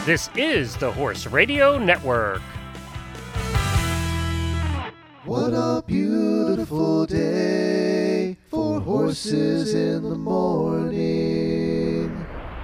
This is the Horse Radio Network. What a beautiful day for horses in the morning.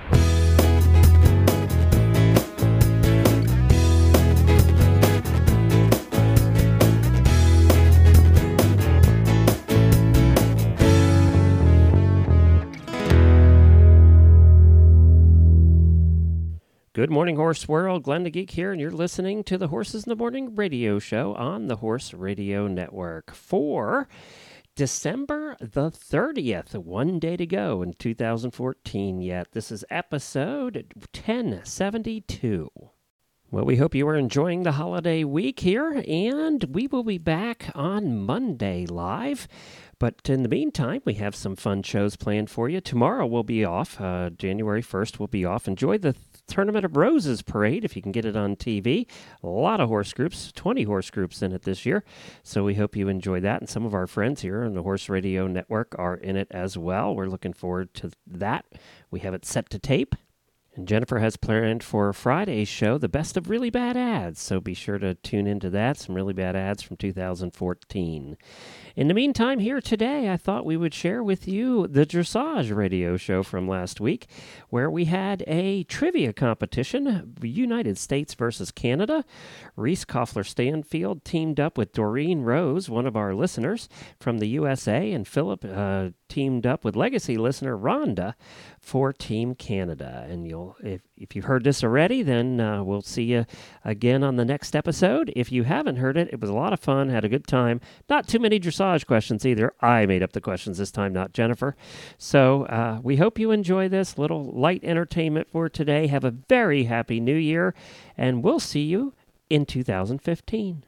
Good morning, Horse World. Glenn the Geek here, and you're listening to the Horses in the Morning radio show on the Horse Radio Network for December the 30th. One day to go in 2014 yet. This is episode 1072. Well, we hope you are enjoying the holiday week here, and we will be back on Monday live. But in the meantime, we have some fun shows planned for you. Tomorrow we'll be off. January 1st we'll be off. Enjoy the Tournament of Roses parade if you can get it on TV. A lot of horse groups, 20 horse groups in it this year. So we hope you enjoy that. And some of our friends here on the Horse Radio Network are in it as well. We're looking forward to that. We have it set to tape. And Jennifer has planned for Friday's show, the best of really bad ads. So be sure to tune into that. Some really bad ads from 2014. In the meantime, here today, I thought we would share with you the Dressage radio show from last week, where we had a trivia competition, United States versus Canada. Reese Koffler-Stanfield teamed up with Doreen Rose, one of our listeners from the USA, and Philip teamed up with legacy listener Rhonda for Team Canada. And if you've heard this already, then we'll see you again on the next episode. If you haven't heard it, it was a lot of fun, had a good time. Not too many dressage questions either. I made up the questions this time, not Jennifer. So we hope you enjoy this little light entertainment for today. Have a very happy new year, and we'll see you in 2015.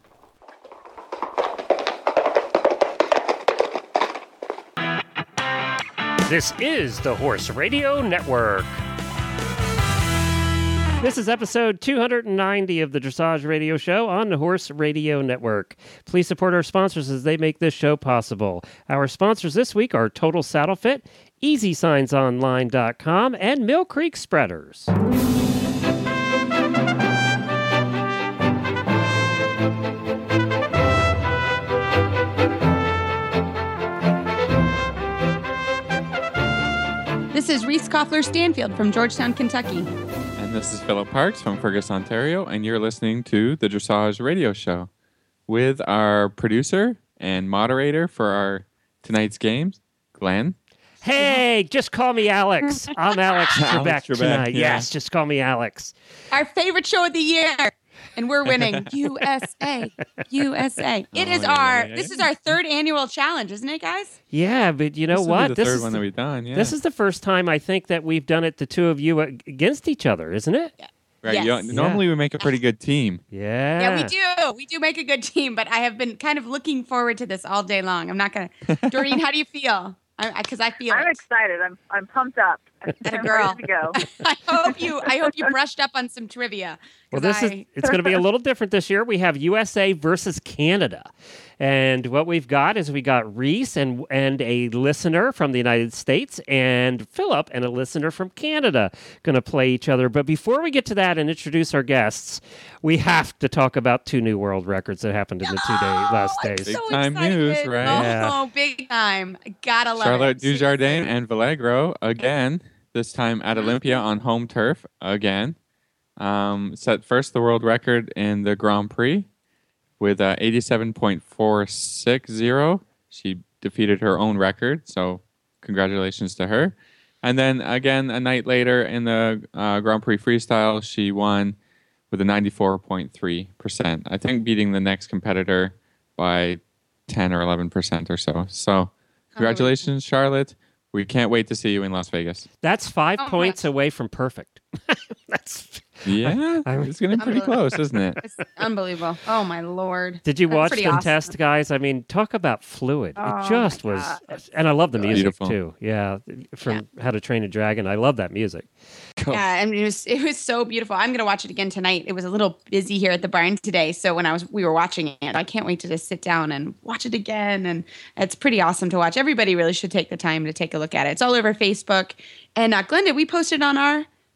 This is the Horse Radio Network. This is episode 290 of the Dressage Radio Show on the Horse Radio Network. Please support our sponsors as they make this show possible. Our sponsors this week are Total Saddle Fit, EasySignsOnline.com, and Mill Creek Spreaders. This is Reese Koffler-Stanfield from Georgetown, Kentucky. And this is Philip Parks from Fergus, Ontario, and you're listening to the Dressage Radio Show with our producer and moderator for our tonight's games, Glenn. Hey, just call me Alex. I'm Alex Trebek tonight. Yeah. Yes, just call me Alex. Our favorite show of the year. And we're winning. USA. USA. This is our third annual challenge, isn't it, guys? Yeah, but you know This will what? be the third one that we've done, yeah. This is the first time I think that we've done it, the two of you against each other, isn't it? Yeah. Right. Yes. Normally we make a pretty good team. Yeah. Yeah, we do. We do make a good team, but I have been kind of looking forward to this all day long. I'm not going to. Doreen, how do you feel? Because I feel I'm excited. I'm pumped up. I'm girl. ready to go. I hope you brushed up on some trivia. Well, it's going to be a little different this year. We have USA versus Canada. And what we've got is we got Reese and a listener from the United States and Philip and a listener from Canada going to play each other. But before we get to that and introduce our guests, we have to talk about two new world records that happened in the last days. Big so time excited. news, right? Oh, big time. Gotta love Charlotte it. Dujardin and Vallegro again, this time at Olympia on home turf again. Set first the world record in the Grand Prix with 87.460. She defeated her own record, so congratulations to her. And then again, a night later in the Grand Prix Freestyle, she won with a 94.3%. I think beating the next competitor by 10 or 11% or so. So congratulations, Charlotte. We can't wait to see you in Las Vegas. That's 5 points away from perfect. Yeah, it's getting pretty close, isn't it? It's unbelievable. Oh, my Lord. Did you watch them awesome. test, guys? I mean, talk about fluid. Oh, it just my was. God. And I love the music, Beautiful. too. Yeah, from How to Train a Dragon. I love that music. Yeah, I mean, it was so beautiful. I'm going to watch it again tonight. It was a little busy here at the barn today, so when we were watching it, I can't wait to just sit down and watch it again, and it's pretty awesome to watch. Everybody really should take the time to take a look at it. It's all over Facebook. And Glenn, did we post it on our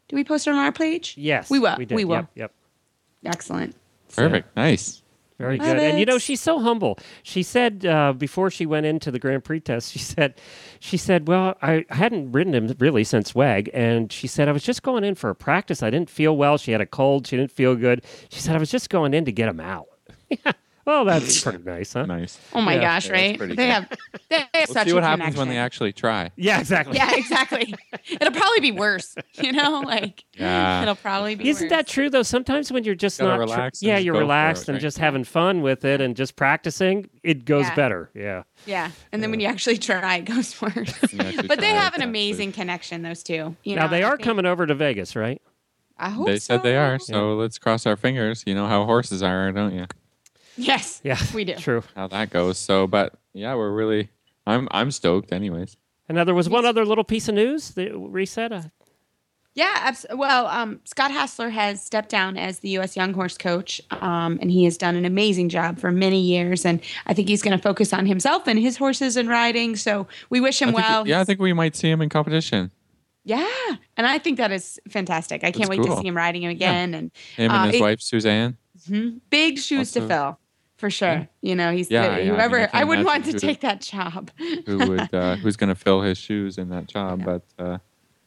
Do we post it on our page? Yes, We will. We did. We will. Yep. Excellent. Perfect. Nice. Very Love good. And you know, it. she's so humble. She said before she went into the Grand Prix test, she said, well, I hadn't ridden him really since WEG, and she said I was just going in for a practice. I didn't feel well. She had a cold. She didn't feel good. She said I was just going in to get him out. Yeah. Well, that's pretty nice, huh? Nice. Oh my Yeah, gosh, that's right? pretty They good. have We'll such see a what happens when connection. they actually try. Yeah, exactly. Yeah, exactly. It'll probably be worse. You know, like Yeah. it'll probably be Isn't worse. that true though? Sometimes when you're just Gotta not, relax and yeah, just you're go for relaxed it, and right? just having fun with it and just practicing, it goes Yeah. better. Yeah. Yeah. And then when you actually try, it goes worse. You actually But they try, have an it's amazing connection, those two. You Now know, they I are think- coming over to Vegas, right? I hope They said they so. are, so let's cross our fingers. You know how horses are, don't you? Yes. Yeah, We do. True. How that goes. So, but yeah, we're really. I'm stoked, anyways. And now there was one other little piece of news that reset. Yeah. Well, Scott Hassler has stepped down as the U.S. Young Horse coach, and he has done an amazing job for many years. And I think he's going to focus on himself and his horses and riding. So we wish him well. I think we might see him in competition. Yeah, and I think that is fantastic. I can't That's wait to cool. see him riding him again. And Him and his it- wife Suzanne. big shoes to Also- fill, for sure. You know, he's Yeah, yeah, I mean, whoever. I I, can't wouldn't want imagine to who- take that job. Who's going to fill his shoes in that job. But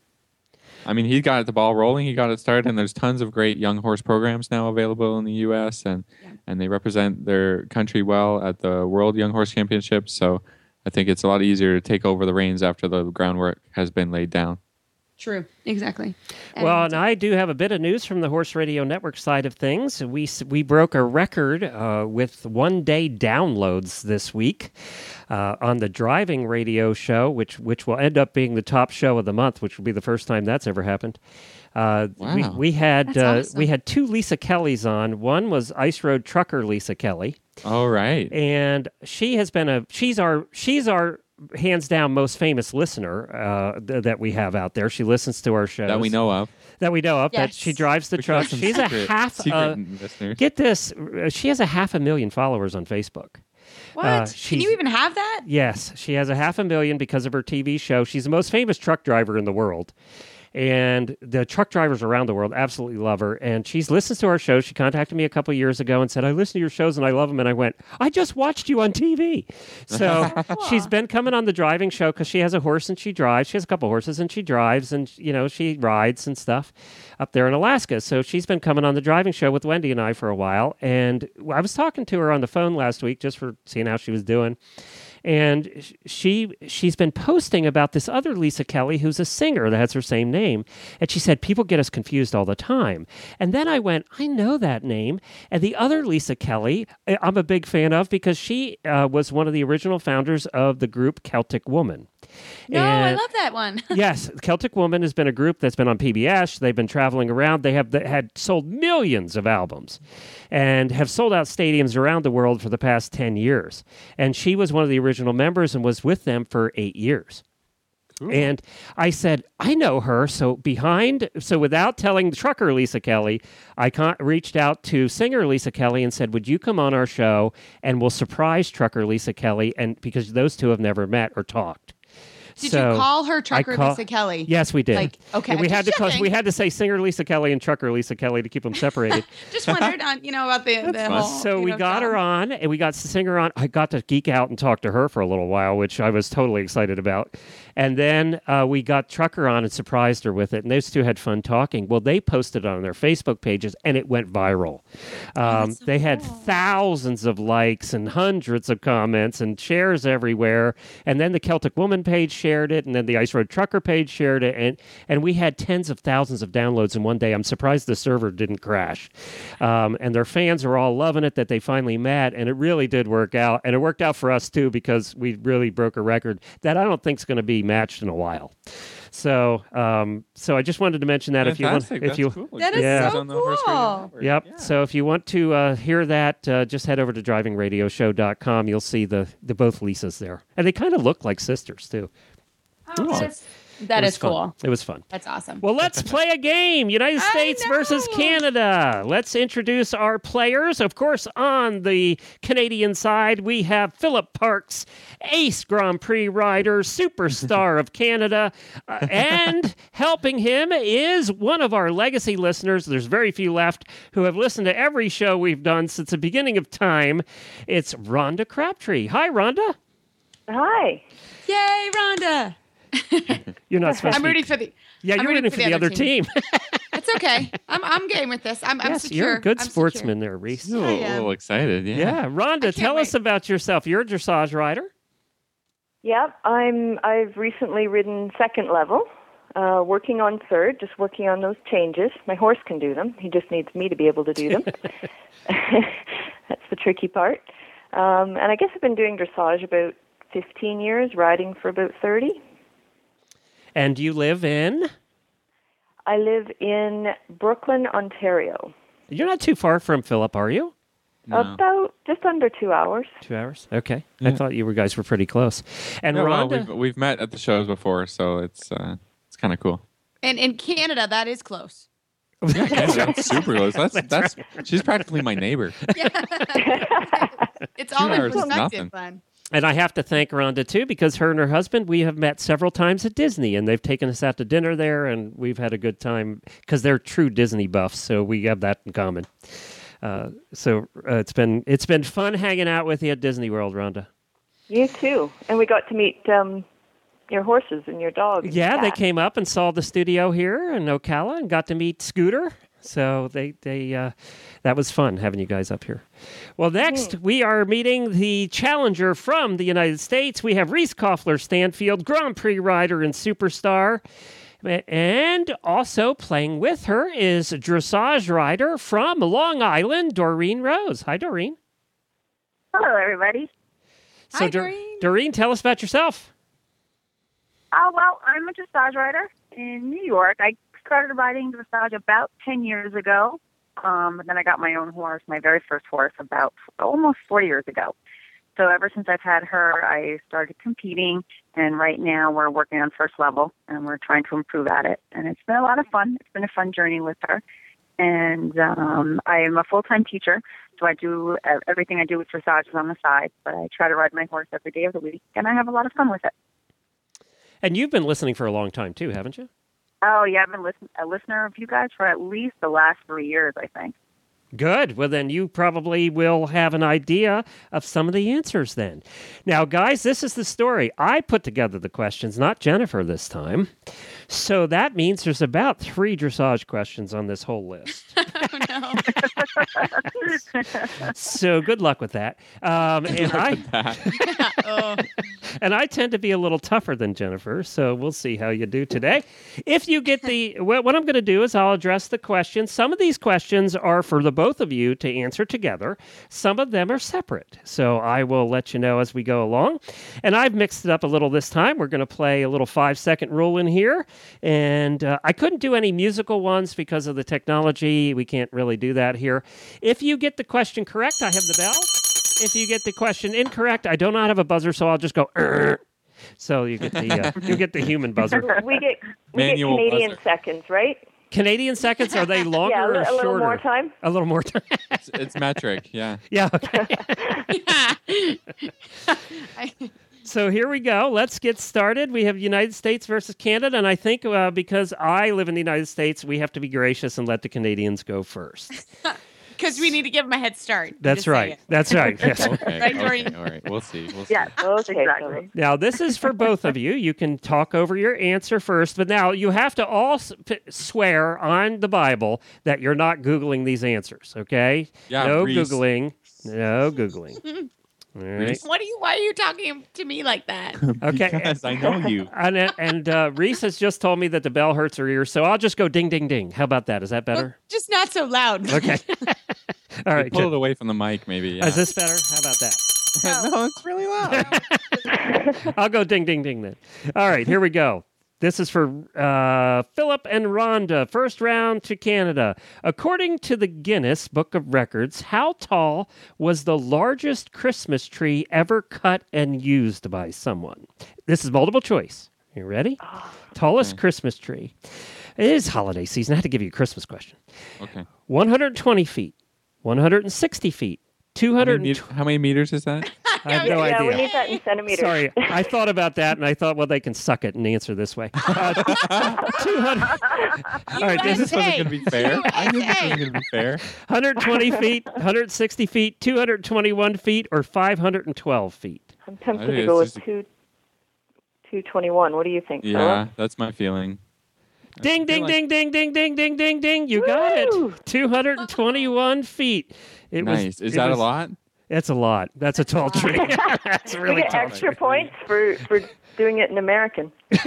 I mean, he got the ball rolling. He got it started, and there's tons of great young horse programs now available in the U.S. and they represent their country well at the World Young Horse Championships. So I think it's a lot easier to take over the reins after the groundwork has been laid down. True, exactly. Well, and I do have a bit of news from the Horse Radio Network side of things. We broke a record with one-day downloads this week on the driving radio show, which will end up being the top show of the month, which will be the first time that's ever happened. Wow. We had That's awesome. we had two Lisa Kellys on. One was Ice Road Trucker Lisa Kelly, All right. and she's our hands down most famous listener that we have out there. She listens to our shows That we know of. That That Yes. she drives the We truck. got some She's secret listeners. get this. She has 500,000 followers on Facebook. What? Can she's- you even have that? Yes, she has 500,000 because of her TV show. She's the most famous truck driver in the world. And the truck drivers around the world absolutely love her. And she listens to our show. She contacted me a couple years ago and said, I listen to your shows and I love them. And I went, I just watched you on TV. So she's been coming on the driving show because she has a horse and she drives. She has a couple horses and she drives and, she rides and stuff up there in Alaska. So she's been coming on the driving show with Wendy and I for a while. And I was talking to her on the phone last week just for seeing how she was doing. And she's been posting about this other Lisa Kelly who's a singer that has her same name. And she said, people get us confused all the time. And then I went, I know that name. And the other Lisa Kelly, I'm a big fan of because she was one of the original founders of the group Celtic Woman. No, I And- love that one. Yes, Celtic Woman has been a group that's been on PBS. They've been traveling around. They had sold millions of albums and have sold out stadiums around the world for the past 10 years. And she was one of the original members and was with them for 8 years. And I said, I know her. So without telling the trucker Lisa Kelly, I reached out to singer Lisa Kelly and said, would you come on our show and we'll surprise trucker Lisa Kelly? And because those two have never met or talked. Did you call her Trucker call- Lisa Kelly? Yes, we did. Like, okay, And we had just to checking. we had to say singer Lisa Kelly and trucker Lisa Kelly to keep them separated. Just wondered on, about the fun. whole. So we got her on, and we got the singer on. I got to geek out and talk to her for a little while, which I was totally excited about. And then we got Trucker on and surprised her with it. And those two had fun talking. Well, they posted it on their Facebook pages, and it went viral. They had thousands of likes and hundreds of comments and shares everywhere. And then the Celtic Woman page shared it, and then the Ice Road Trucker page shared it, and we had tens of thousands of downloads in one day. I'm surprised the server didn't crash. And their fans are all loving it that they finally met, and it really did work out. And it worked out for us, too, because we really broke a record that I don't think is going to be matched in a while. So I just wanted to mention that Fantastic. if you That's cool. That is Yeah. so On the Horse Radio cool. Network. Yep. Yeah. So if you want to hear that, just head over to drivingradioshow.com. You'll see the both Lisas there. And they kind of look like sisters, too. Cool. That It is was fun. cool. It was fun. That's awesome. Well, let's play a game. United States versus Canada. Let's introduce our players. Of course, on the Canadian side, we have Philip Parks, ace Grand Prix rider, superstar of Canada. And helping him is one of our legacy listeners. There's very few left who have listened to every show we've done since the beginning of time. It's Rhonda Crabtree. Hi, Rhonda. Hi. Yay, Rhonda. You're not supposed I'm to be... rooting for the. Yeah, I'm you're rooting for the other team. It's okay. I'm game with this. I'm Yes, secure. you're a good I'm sportsman there, Reese. You're a little excited, yeah. Yeah, Rhonda, can't tell us wait. about yourself. You're a dressage rider. Yep, I've recently ridden second level, working on third, just working on those changes. My horse can do them. He just needs me to be able to do them. That's the tricky part. And I guess I've been doing dressage about 15 years, riding for about 30. And you live in? I live in Brooklyn, Ontario. You're not too far from Philip, are you? No. About just under 2 hours. 2 hours? Okay. I Yeah. thought you guys were pretty close. And Yeah, well, Rhonda, we've met at the shows before, so it's kind of cool. And in Canada, that is close. Yeah, that's super close. That's she's practically my neighbor. It's all in hours is nothing. perspective, then. and I have to thank Rhonda, too, because her and her husband, we have met several times at Disney, and they've taken us out to dinner there, and we've had a good time because they're true Disney buffs, so we have that in common. It's been fun hanging out with you at Disney World, Rhonda. You too. And we got to meet your horses and your dog. and Yeah, they cat. came up and saw the studio here in Ocala and got to meet Scooter. So they that was fun having you guys up here. Well, next we are meeting the challenger from the United States. We have Reese Koffler Stanfield, Grand Prix rider and superstar. And also playing with her is dressage rider from Long Island, Doreen Rose. Hi, Doreen. Hello, everybody. So, Hi, Doreen. Doreen, tell us about yourself. Well, I'm a dressage rider in New York. I started riding dressage about 10 years ago. But then I got my own horse, my very first horse, about almost 4 years ago. So ever since I've had her, I started competing. And right now we're working on first level, and we're trying to improve at it. And it's been a lot of fun. It's been a fun journey with her. And I am a full-time teacher, so I do everything I do with dressage is on the side. But I try to ride my horse every day of the week, and I have a lot of fun with it. And you've been listening for a long time, too, haven't you? Oh, yeah, I've been a listener of you guys for at least the last 3 years, I think. Good. Well, then you probably will have an idea of some of the answers then. Now, guys, this is the story. I put together the questions, not Jennifer this time. So that means there's about 3 dressage questions on this whole list. Oh, no. So good luck with that. Oh. And I tend to be a little tougher than Jennifer, so we'll see how you do today. If you get what I'm going to do is I'll address the questions. Some of these questions are for the both of you to answer together. Some of them are separate, so I will let you know as we go along. And I've mixed it up a little this time. We're going to play a little 5-second rule in here, and I couldn't do any musical ones because of the technology. We can't really do that here. If you get the question correct, I have the bell. If you get the question incorrect, I do not have a buzzer, so I'll just go. So you get the human buzzer. We get Manual Canadian buzzer. seconds, right? Canadian seconds, are they longer Yeah, or a shorter? little more time. A little more time. It's metric, yeah. Yeah. Okay. So here we go. Let's get started. We have United States versus Canada, and I think because I live in the United States, we have to be gracious and let the Canadians go first. Because we need to give them a head start. That's Just say right. it. That's right. Yes. Okay, Right, okay, Doreen? all right. We'll see. Yes, Okay, exactly. Now, this is for both of you. You can talk over your answer first, but now you have to all swear on the Bible that you're not Googling these answers, okay? Yeah, no Reese. Googling. No Googling. All right. Reese. Why are you talking to me like that? Okay. Because I know you. And Reese has just told me that the bell hurts her ears, so I'll just go ding, ding, ding. How about that? Is that better? Just not so loud. Okay. All right. Pull it away from the mic, maybe. Yeah. Is this better? How about that? No, it's really loud. I'll go ding, ding, ding then. All right, here we go. This is for Philip and Rhonda. First round to Canada. According to the Guinness Book of Records, how tall was the largest Christmas tree ever cut and used by someone? This is multiple choice. You ready? Oh, Tallest Okay. Christmas tree. It is holiday season. I had to give you a Christmas question. Okay. 120 feet, 160 feet, How 200. many meters is that? I have no yeah, we idea. need that in centimeters. Sorry, I thought about that, and I thought, well, they can suck it and answer this way. 200. All right, this This is wasn't going to be fair. I knew this wasn't going to be fair. 120 feet, 160 feet, 221 feet, or 512 feet. I'm I tempted think to go it's with just 221. What do you think, Yeah, Philip? that's my feeling. Ding, ding, ding, ding, ding, ding, ding, ding, ding. You got Woo! it. 221 feet. It Nice. Was, Is that a lot? That's a lot. That's a tall tree. That's We really get tall. extra points for doing it in American. Is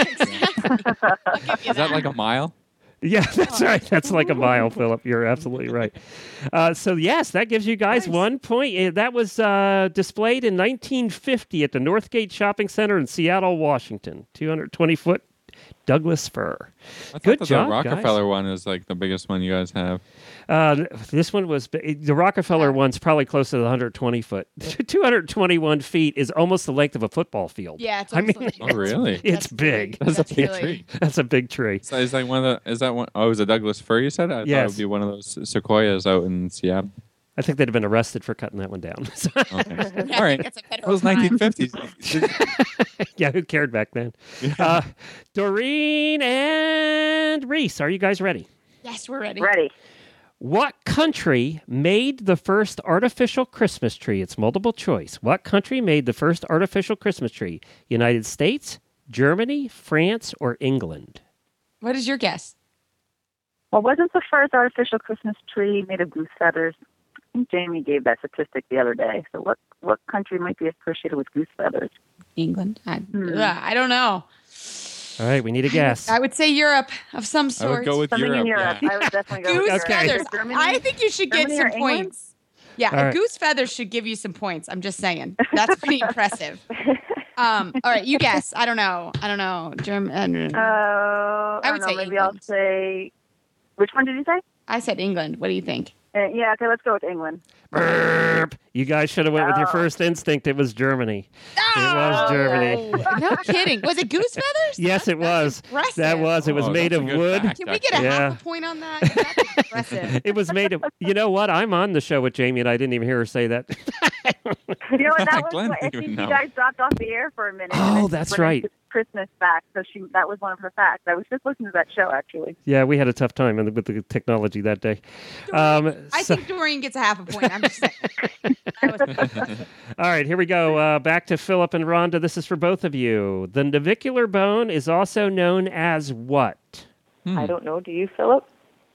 that like a mile? Yeah, that's right. That's like a mile, Philip. You're absolutely right. So, yes, that gives you guys 1 point. That was displayed in 1950 at the Northgate Shopping Center in Seattle, Washington. 220-foot Douglas fir. I thought Good that job, the Rockefeller one is like the biggest one you guys have. This one was the Rockefeller one's probably close to the 120 foot. 221 feet is almost the length of a football field. Yeah, it's I mean, almost Oh, really? it's That's big. really- That's a that's big really- tree. That's a big tree. So is like one of the? Is that one? Oh, it was a Douglas fir. You said? I thought it Yes. would be one of those sequoias out in Seattle. I think they'd have been arrested for cutting that one down. Okay. Yeah, All right. That's a It federal was crime. 1950s. Yeah, who cared back then? Yeah. Doreen and Reese, are you guys ready? Yes, we're ready. Ready. What country made the first artificial Christmas tree? It's multiple choice. What country made the first artificial Christmas tree? United States, Germany, France, or England? What is your guess? Well, wasn't the first artificial Christmas tree made of goose feathers? I think Jamie gave that statistic the other day. So what country might be associated with goose feathers? England. I don't know. All right, we need a guess. I would say Europe of some I sort. would go with Something Europe. in Europe. Yeah. I would definitely go with Goose Europe. Okay. feathers. Germany? I think you should get Germany some or England? points. Yeah, All right. goose feathers should give you some points. I'm just saying. That's pretty impressive. All right, you guess. I don't know. German. I I would don't say know. Maybe I'll England. say. Which one did you say? I said England. What do you think? Yeah. Okay. Let's go with England. Burp. You guys should have went with your Oh. first instinct. It was Germany. It was Germany. No kidding. Was it goose feathers? Yes, it was. Impressive. That was. It was Oh, made that's of a good wood. fact, Can we get a actually. Yeah. half a point on that? That's impressive. It was made of. You know what? I'm on the show with Jamie, and I didn't even hear her say that. You know what? That was. Glenn I didn't think even you know. guys dropped off the air for a minute. Oh, and then that's went right. into Christmas facts. So that was one of her facts. I was just listening to that show actually. Yeah, we had a tough time with the technology that day. I So- think Doreen gets a half a point. I'm just saying. That was- all right, here we go. Back to Philip and Rhonda. This is for both of you. The navicular bone is also known as what? I don't know. Do you, Philip?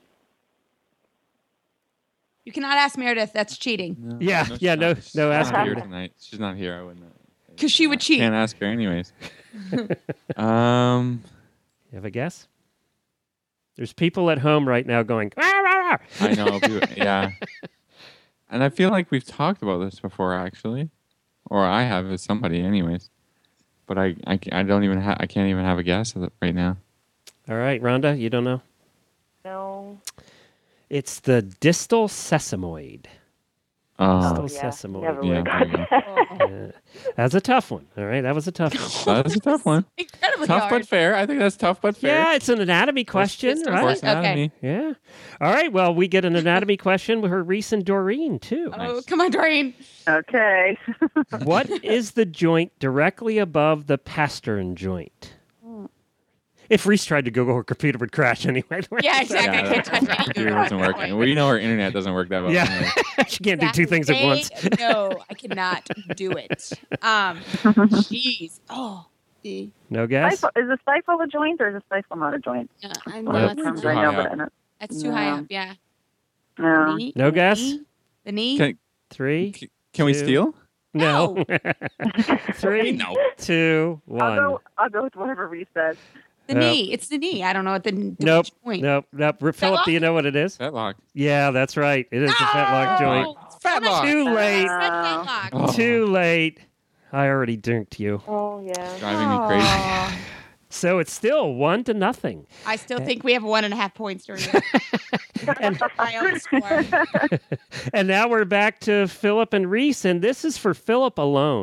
you cannot ask Meredith. That's cheating. Yeah, she's yeah, no, not- she's no, ask not her. here tonight. She's not here. I wouldn't. Because she would cheat. Can't ask her anyways. You have a guess? There's people at home right now going, "Rah, rah, rah." I know. Yeah. And I feel like we've talked about this before, actually, or I have with somebody, anyways. But I don't even I can't even have a guess of it right now. All right, Rhonda, you don't know? No. It's the distal sesamoid. Oh, Distal sesamoid. Never yeah. would have there you got go. that. That's a tough one. All right, that was a tough one. That's a tough one. Incredibly Tough hard. but fair. I think that's tough but fair. Yeah, it's an anatomy question, distal right? Horse Okay. anatomy. Yeah. All right, well, we get an anatomy question with her Reese and Doreen, too. Oh, Nice. come on, Doreen. Okay. What is the joint directly above the pastern joint? If Reese tried to Google, her computer would crash anyway. Yeah, exactly. Yeah, I can't touch any Computer doesn't work. We know our internet doesn't work that well. Yeah. anyway. She can't do two things at once. No, I cannot do it. Jeez. Oh. No guess? Is a stifle a joint or is a stifle not a joint? I One know of it's the terms too I high know, up. but I don't. that's too high No. up. Yeah. No. Knee? No The guess? knee? The knee? Can, 3, can we Two. steal? no. 3, No. 2, 1. I'll go with whatever Reese says. The knee. It's the knee. I don't know what the Nope. which point. Nope. Philip, do you know what it is? Fetlock. Yeah, that's right. It is the fetlock joint. Fetlock. Too late. Fetlock. Oh. Too late. I already dinked you. Oh, yeah. Driving me crazy. Oh. So it's still 1-0. I still think we have 1.5 points during my own score. And now we're back to Philip and Reese, and this is for Philip alone.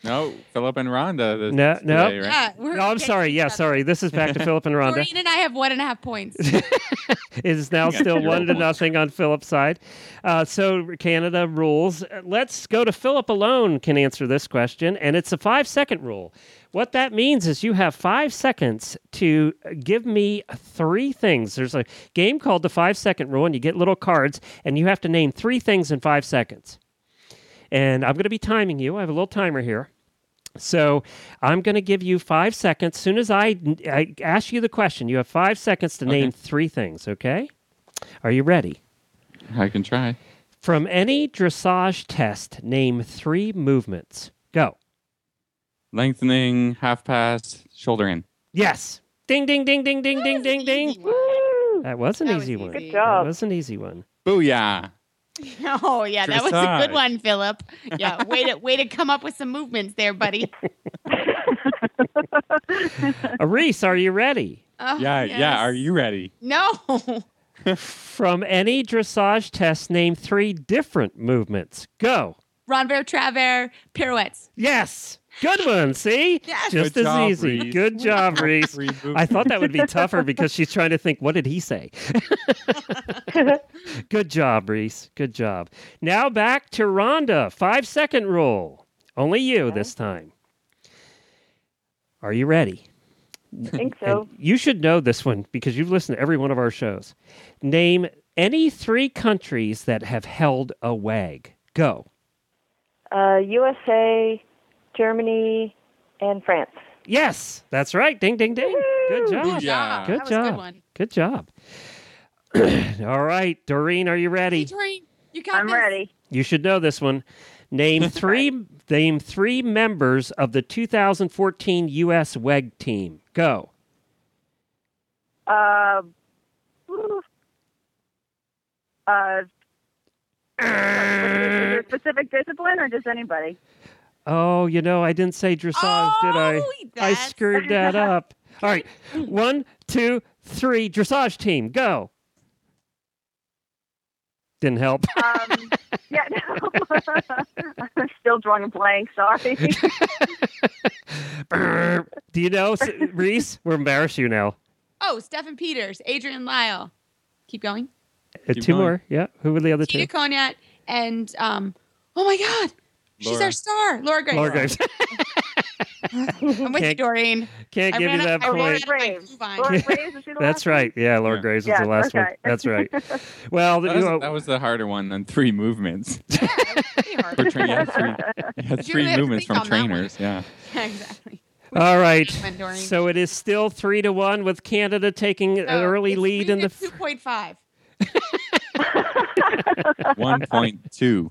No, Philip and Rhonda. No. Today, right? Yeah, we're No, I'm against sorry. each Yeah, other. sorry. This is back to Philip and Rhonda. Doreen and I have 1.5 points. It is now still 1-0 on Philip's side. So Canada rules. Let's go to Philip alone can answer this question, and it's a 5-second rule. What that means is you have 5 seconds to give me 3 things. There's a game called the 5-second rule, and you get little cards, and you have to name 3 things in 5 seconds. And I'm going to be timing you. I have a little timer here. So I'm going to give you 5 seconds. As soon as I ask you the question, you have 5 seconds to name 3 things, okay? Are you ready? I can try. From any dressage test, name 3 movements. Go. Lengthening, half pass, shoulder in. Yes. Ding, ding, ding, ding, ding, ding, ding, ding. That was an That was easy easy. one. Good job. That was an easy one. Booyah! Oh, yeah, that was a Dressage. good one, Philip. Yeah, way to come up with some movements there, buddy. Reese, are you ready? Oh, Yeah, yes. yeah. Are you ready? No. From any dressage test, name 3 different movements. Go. Renvers, travers, pirouettes. Yes. Good one. See? Yes. Just Good as job, easy. Reese. Good job, Reese. 3 movements. I thought that would be tougher because she's trying to think, what did he say? Good job, Reese. Good job. Now back to Rhonda. 5-second rule. Only you this time. Are you ready? I think so. And you should know this one because you've listened to every one of our shows. Name any 3 countries that have held a WAG. Go. USA, Germany, and France. Yes, that's right. Ding, ding, ding. Good job. Booyah. Good That was a job. good one. Good job. All right, Doreen, are you ready? Hey, Doreen, you got I'm this. ready. You should know this one. Name 3 members of the 2014 U.S. WEG team. Go. Is there a specific discipline or just anybody? Oh, I didn't say dressage, did I? Oh, I that's- screwed that up. All right. 1, 2, 3. Dressage team. Go. Didn't help. Yeah, no. I'm still drawing a blank. Sorry. Do you know, Reese? We'll embarrass you now. Oh, Stephen Peters, Adrian Lyle. Keep going. Keep 2 going. more. Yeah. Who were the other 2? Tina Cognac and oh my God, she's Laura. our star, Laura Grace. Laura Graves. I'm with you, Can't- Can't Can't give you that Laura point. Graves. Fine. Laura Graves, is she the That's last one? right. Yeah, Laura Yeah. Graves was Yeah, the last one. okay. That's right. Well, That was the harder one than 3 movements. Pretty hard. For you had 3, But you 3 really have to movements think from on that one. trainers. Yeah. Yeah, exactly. all right. Went, Doreen. So it is still 3-1 with Canada taking an early it's lead in the. 2.5. 1.2.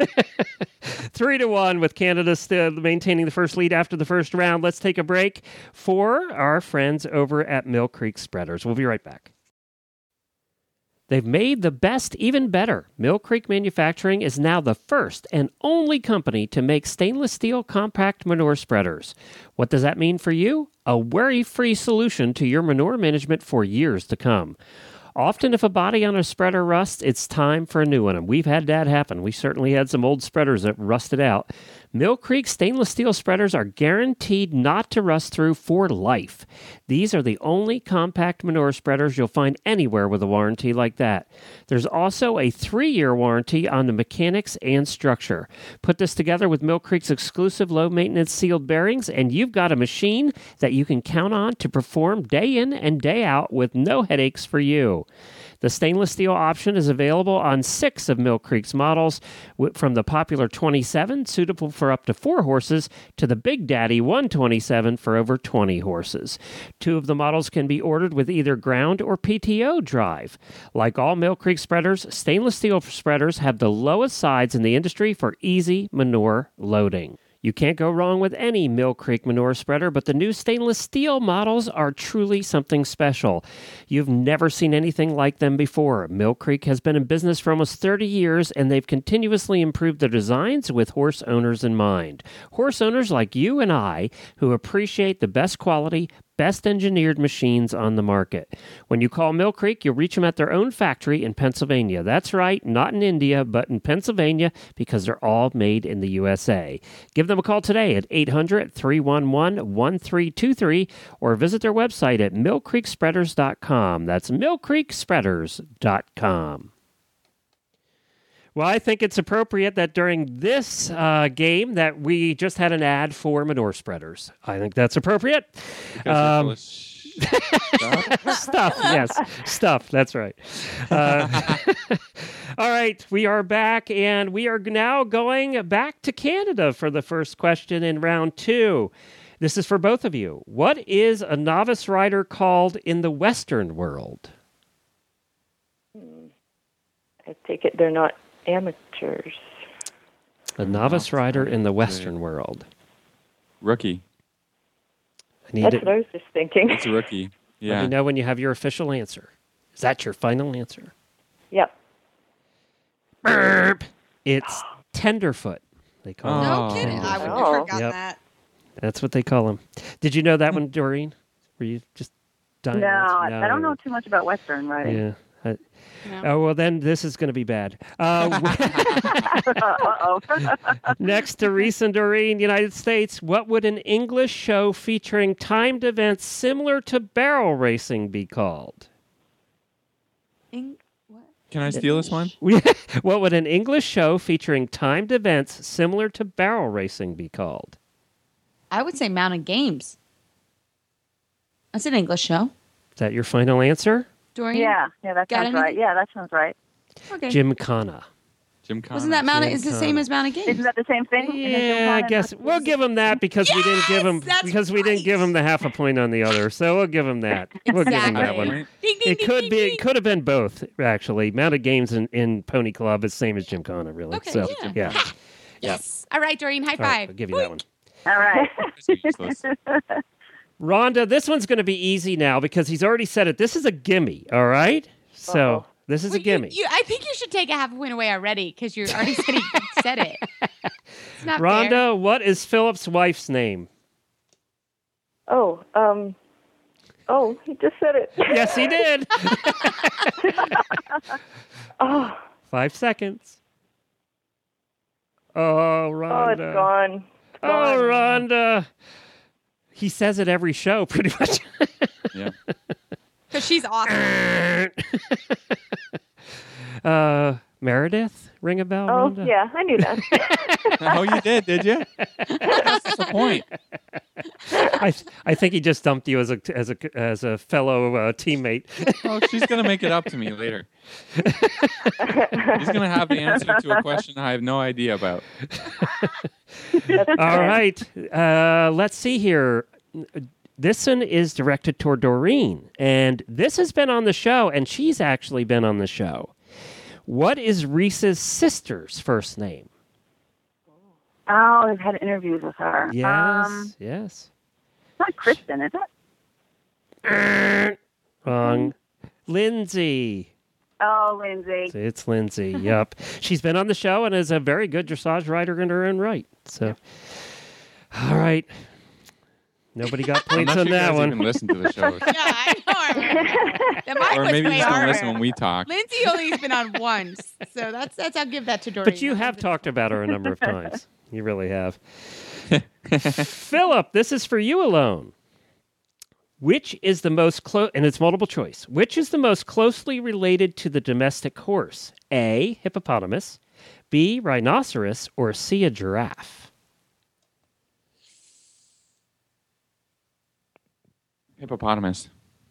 3-1 with Canada still maintaining the first lead after the first round. Let's take a break for our friends over at Mill Creek Spreaders. We'll be right back. They've made the best even better. Mill Creek Manufacturing is now the first and only company to make stainless steel compact manure spreaders. What does that mean for you? A worry-free solution to your manure management for years to come. Often, if a body on a spreader rusts, it's time for a new one, and we've had that happen. We certainly had some old spreaders that rusted out. Mill Creek stainless steel spreaders are guaranteed not to rust through for life. These are the only compact manure spreaders you'll find anywhere with a warranty like that. There's also a 3-year warranty on the mechanics and structure. Put this together with Mill Creek's exclusive low-maintenance sealed bearings, and you've got a machine that you can count on to perform day in and day out with no headaches for you. The stainless steel option is available on 6 of Mill Creek's models, from the popular 27, suitable for up to 4 horses, to the Big Daddy 127 for over 20 horses. 2 of the models can be ordered with either ground or PTO drive. Like all Mill Creek spreaders, stainless steel spreaders have the lowest sides in the industry for easy manure loading. You can't go wrong with any Mill Creek manure spreader, but the new stainless steel models are truly something special. You've never seen anything like them before. Mill Creek has been in business for almost 30 years, and they've continuously improved their designs with horse owners in mind. Horse owners like you and I who appreciate the best quality, best engineered machines on the market. When you call Mill Creek, you'll reach them at their own factory in Pennsylvania. That's right, not in India, but in Pennsylvania, because they're all made in the USA. Give them a call today at 800-311-1323 or visit their website at millcreekspreaders.com. That's millcreekspreaders.com. Well, I think it's appropriate that during this game that we just had an ad for manure spreaders. I think that's appropriate. Stuff, yes. Stuff, that's right. All right, we are back, and we are now going back to Canada for the first question in round 2. This is for both of you. What is a novice rider called in the Western world? I take it they're not amateurs. A novice rider in the Western world. Rookie. That's what I was just thinking. It's a rookie. Yeah. Let me know when you have your official answer. Is that your final answer? Yep. Burp. It's tenderfoot. They call him. No kidding. I would never got Yep. that. That's what they call him. Did you know that one, Doreen? Were you just dying? No, I don't know too much about Western riding. Yeah. No. Oh, well, then this is going to be bad. Uh-oh. Next to Reese and Doreen, United States, what would an English show featuring timed events similar to barrel racing be called? What? Can I steal this one? What would an English show featuring timed events similar to barrel racing be called? I would say Mountain Games. That's an English show. Is that your final answer? Dorian? Yeah, that Got sounds right. anything? Yeah, that sounds right. Okay. Gymkhana. Wasn't that Mountain? It's the same as Mountain Games. Isn't that the same thing? Yeah, I guess we'll give him that because we didn't give him that's we didn't give him the half a point on the other. So we'll give him that. We'll give him that Exactly. one. Ding, ding, It ding, could ding, be. ding. It could have been both actually. Mounted Games in Pony Club is same as Gymkhana, really. Okay, So yeah. yeah. Yes. All right, Doreen. High All right, five. I'll give you that one. All right. Useless. Rhonda, this one's going to be easy now because he's already said it. This is a gimme. All right. So this is a gimme. I think you should take a half a point away already because you already said it. It's not Rhonda, fair. what is Philip's wife's name? Oh, he just said it. Yes, he did. Oh, 5 seconds. Oh, Rhonda. it's gone. Oh, Rhonda. He says it every show, pretty much. Yeah. Because she's awesome. Meredith, ring a bell, Oh, Rhonda? yeah, I knew that. Oh, you did you? That's the point. I think he just dumped you as a fellow teammate. Oh, she's gonna make it up to me later. He's gonna have the answer to a question I have no idea about. All right. Let's see here. This one is directed toward Doreen, and this has been on the show, and she's actually been on the show. What is Reese's sister's first name? Oh, I've had interviews with her. Yes, yes. It's not Kristen, is it? Wrong. Lindsay. Oh, Lindsay. It's Lindsay. Yep. She's been on the show and is a very good dressage rider in her own right. So, all right. Nobody got I'm points not on sure you that guys one. even listen to the show. Yeah, I know. I remember. That mine Or was maybe way you just don't harder. listen when we talk. Lindsay only has been on once, so that's I'll give that to Doreen. But you have talked about her a number of times. You really have. Philip, this is for you alone. Which is the most close, and it's multiple choice. Which is the most closely related to the domestic horse? A, hippopotamus, B, rhinoceros, or C, a giraffe? Hippopotamus.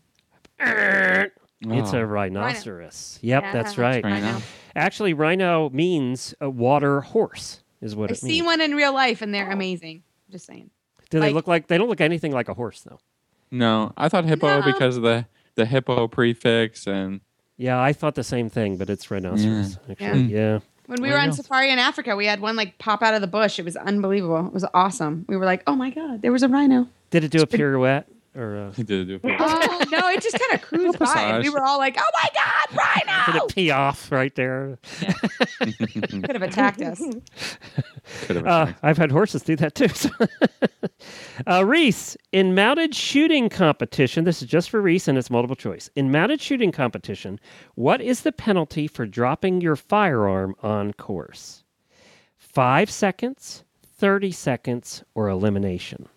It's Oh. a rhinoceros. Yep, Yeah, that's right. Right now. Actually, rhino means a water horse, is what I've it means. seen one in real life, and they're amazing. Just saying. Do they like- look like? They don't look anything like a horse, though. No, I thought hippo No. because of the hippo prefix and Yeah, I thought the same thing, but it's rhinoceros. Actually, yeah. When we There were you on go. safari in Africa, we had one like pop out of the bush. It was unbelievable. It was awesome. We were like, "Oh my god, there was a rhino." Did it do a pirouette? Or He did do it. Oh, no, it just kind of cruised by. And we Massage. were all like, oh my God, did Rhino! it pee off right there? Could have attacked us. Could have been. I've had horses do that too. So. Reese, in mounted shooting competition, this is just for Reese and it's multiple choice. In mounted shooting competition, what is the penalty for dropping your firearm on course? 5 seconds, 30 seconds, or elimination?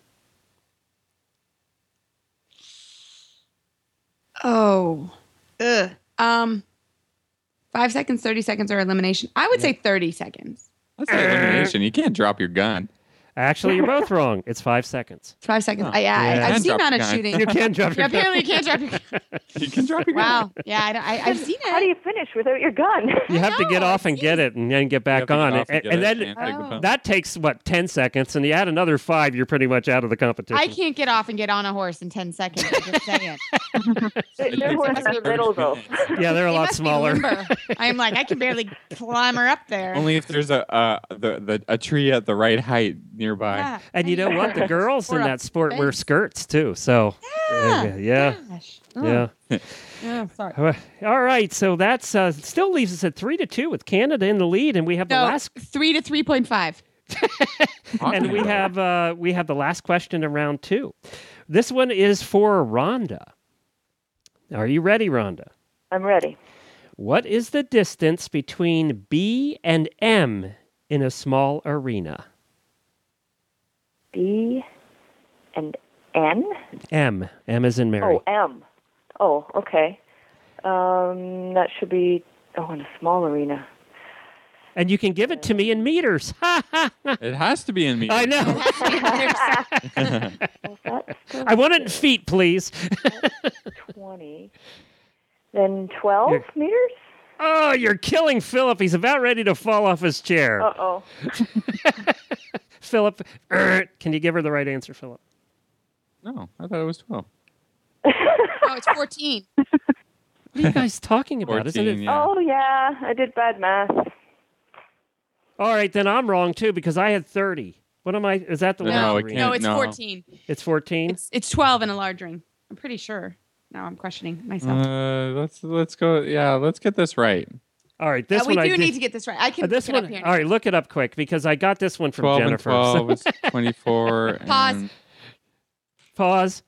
Oh. Ugh. 5 seconds, 30 seconds, or elimination. I would say 30 seconds. That's not elimination. You can't drop your gun. Actually, you're both wrong. It's 5 seconds. 5 seconds. Oh, yeah. I've And seen drop mounted gun. shooting. You can drop your Yeah, apparently you can't drop your gun. You can drop your gun. Wow. Yeah, I've seen it. How do you finish without your gun? You have to get know, off and it's get it and then get You back have to get on. off And, get and it then and take the penalty. that takes, 10 seconds? And you add another 5, you're pretty much out of the competition. I can't get off and get on a horse in 10 seconds. I'm just saying. Their horses are little, though. Yeah, they're a They lot must be smaller. limber. I'm like, I can barely climb her up there. Only if there's a tree at the right height nearby. Yeah. And you know what? The girls Or in a that sport wear fence. skirts too. So, yeah. Gosh. Yeah. Oh, sorry. All right. So that's still leaves us at 3-2 with Canada in the lead, and we have the No, last 3 to 3.5. and we have the last question in round 2. This one is for Rhonda. Are you ready, Rhonda? I'm ready. What is the distance between B and M in a small arena? B and N? M. M is in Mary. Oh, M. Oh, okay. That should be, in a small arena. And you can give it to me in meters. It has to be in meters. I know. Well, that's I want it in feet, please. 20. Then 12 meters? Oh, you're killing Philip. He's about ready to fall off his chair. Uh-oh. Philip, can you give her the right answer, Philip? No, I thought it was 12. Oh, it's 14. What are you guys talking about? 14, Isn't it? yeah. Oh, yeah. I did bad math. All right, then I'm wrong, too, because I had 30. What am I? Is that the No, large it arena? No, can't. it's No. 14. It's 14? It's 12 in a large ring. I'm pretty sure. Now I'm questioning myself. Let's go. Yeah, let's get this right. All right, this we one I do did. need to get this right. I can This look it one, up here. all right, look it up quick because I got this one from 12 Jennifer. and 12 so- is 24. Pause. And Pause.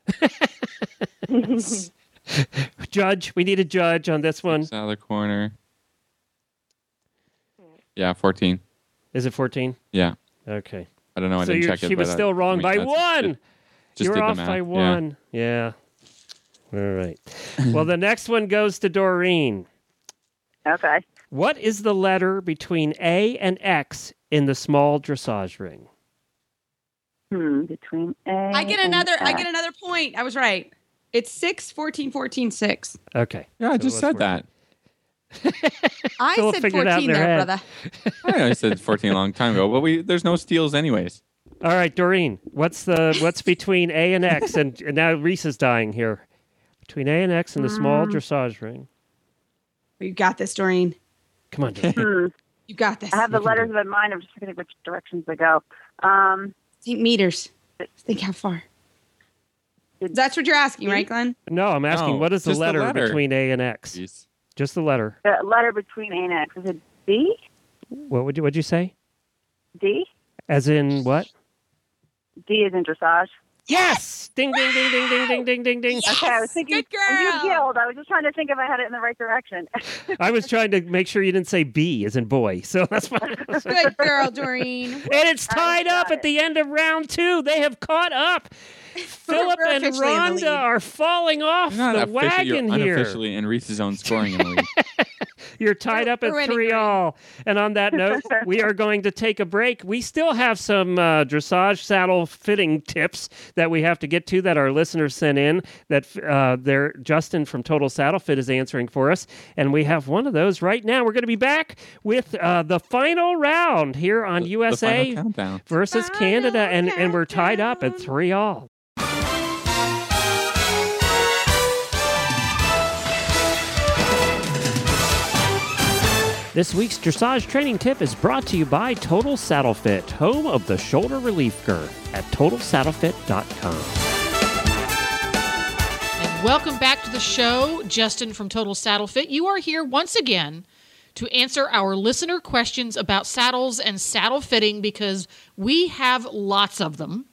Judge, we need a judge on this one. it's out of the corner. Yeah, 14. Is it 14? Yeah. Okay. I don't know. I So didn't you're- check it. she was but still wrong by that's- one. Just You're did the off math. by Yeah. one. Yeah. All right. Well, the next one goes to Doreen. Okay. What is the letter between A and X in the small dressage ring? Between A. I get and another X. point. I was right. It's 6, 14, 14, 6. Okay. Yeah, I So just it said was that. I Philip said figured it out in 14 their there, head. brother. I said 14 a long time ago, but there's no steals anyways. All right, Doreen. What's between A and X? And now Reese is dying here. Between A and X in the small dressage ring. You got this, Doreen. Come on, Doreen. You got this. I have the You can letters do in mind. I'm just forgetting which directions they go. Think meters. Think how far. That's what you're asking, right, Glenn? No, I'm asking No, what is the just the letter letter. between A and X? Jeez. Just the letter. The letter between A and X. Is it D? What'd you say? D? As in what? D is in dressage. Yes! Ding, ding, ding, ding, ding, ding, ding, ding, ding. Okay, I was thinking. Good And you girl. killed. I was just trying to think if I had it in the right direction. I was trying to make sure you didn't say B as in boy. So that's why. Good girl, Doreen. And it's tied up got at the end of round 2. They have caught up. Philip We're and officially in the lead. Rhonda are falling off You're not the officially, wagon you're here. unofficially in Reese's own scoring in the league. You're tied up at we're winning, 3-all. And on that note, we are going to take a break. We still have some dressage saddle fitting tips that we have to get to that our listeners sent in that Justin from Total Saddle Fit is answering for us. And we have one of those right now. We're going to be back with the final round here on The USA final countdown. versus Final Canada. And we're tied up at countdown. 3-all. This week's dressage training tip is brought to you by Total Saddle Fit, home of the shoulder relief girth at TotalSaddleFit.com. Welcome back to the show. Justin from Total Saddle Fit. You are here once again to answer our listener questions about saddles and saddle fitting because we have lots of them.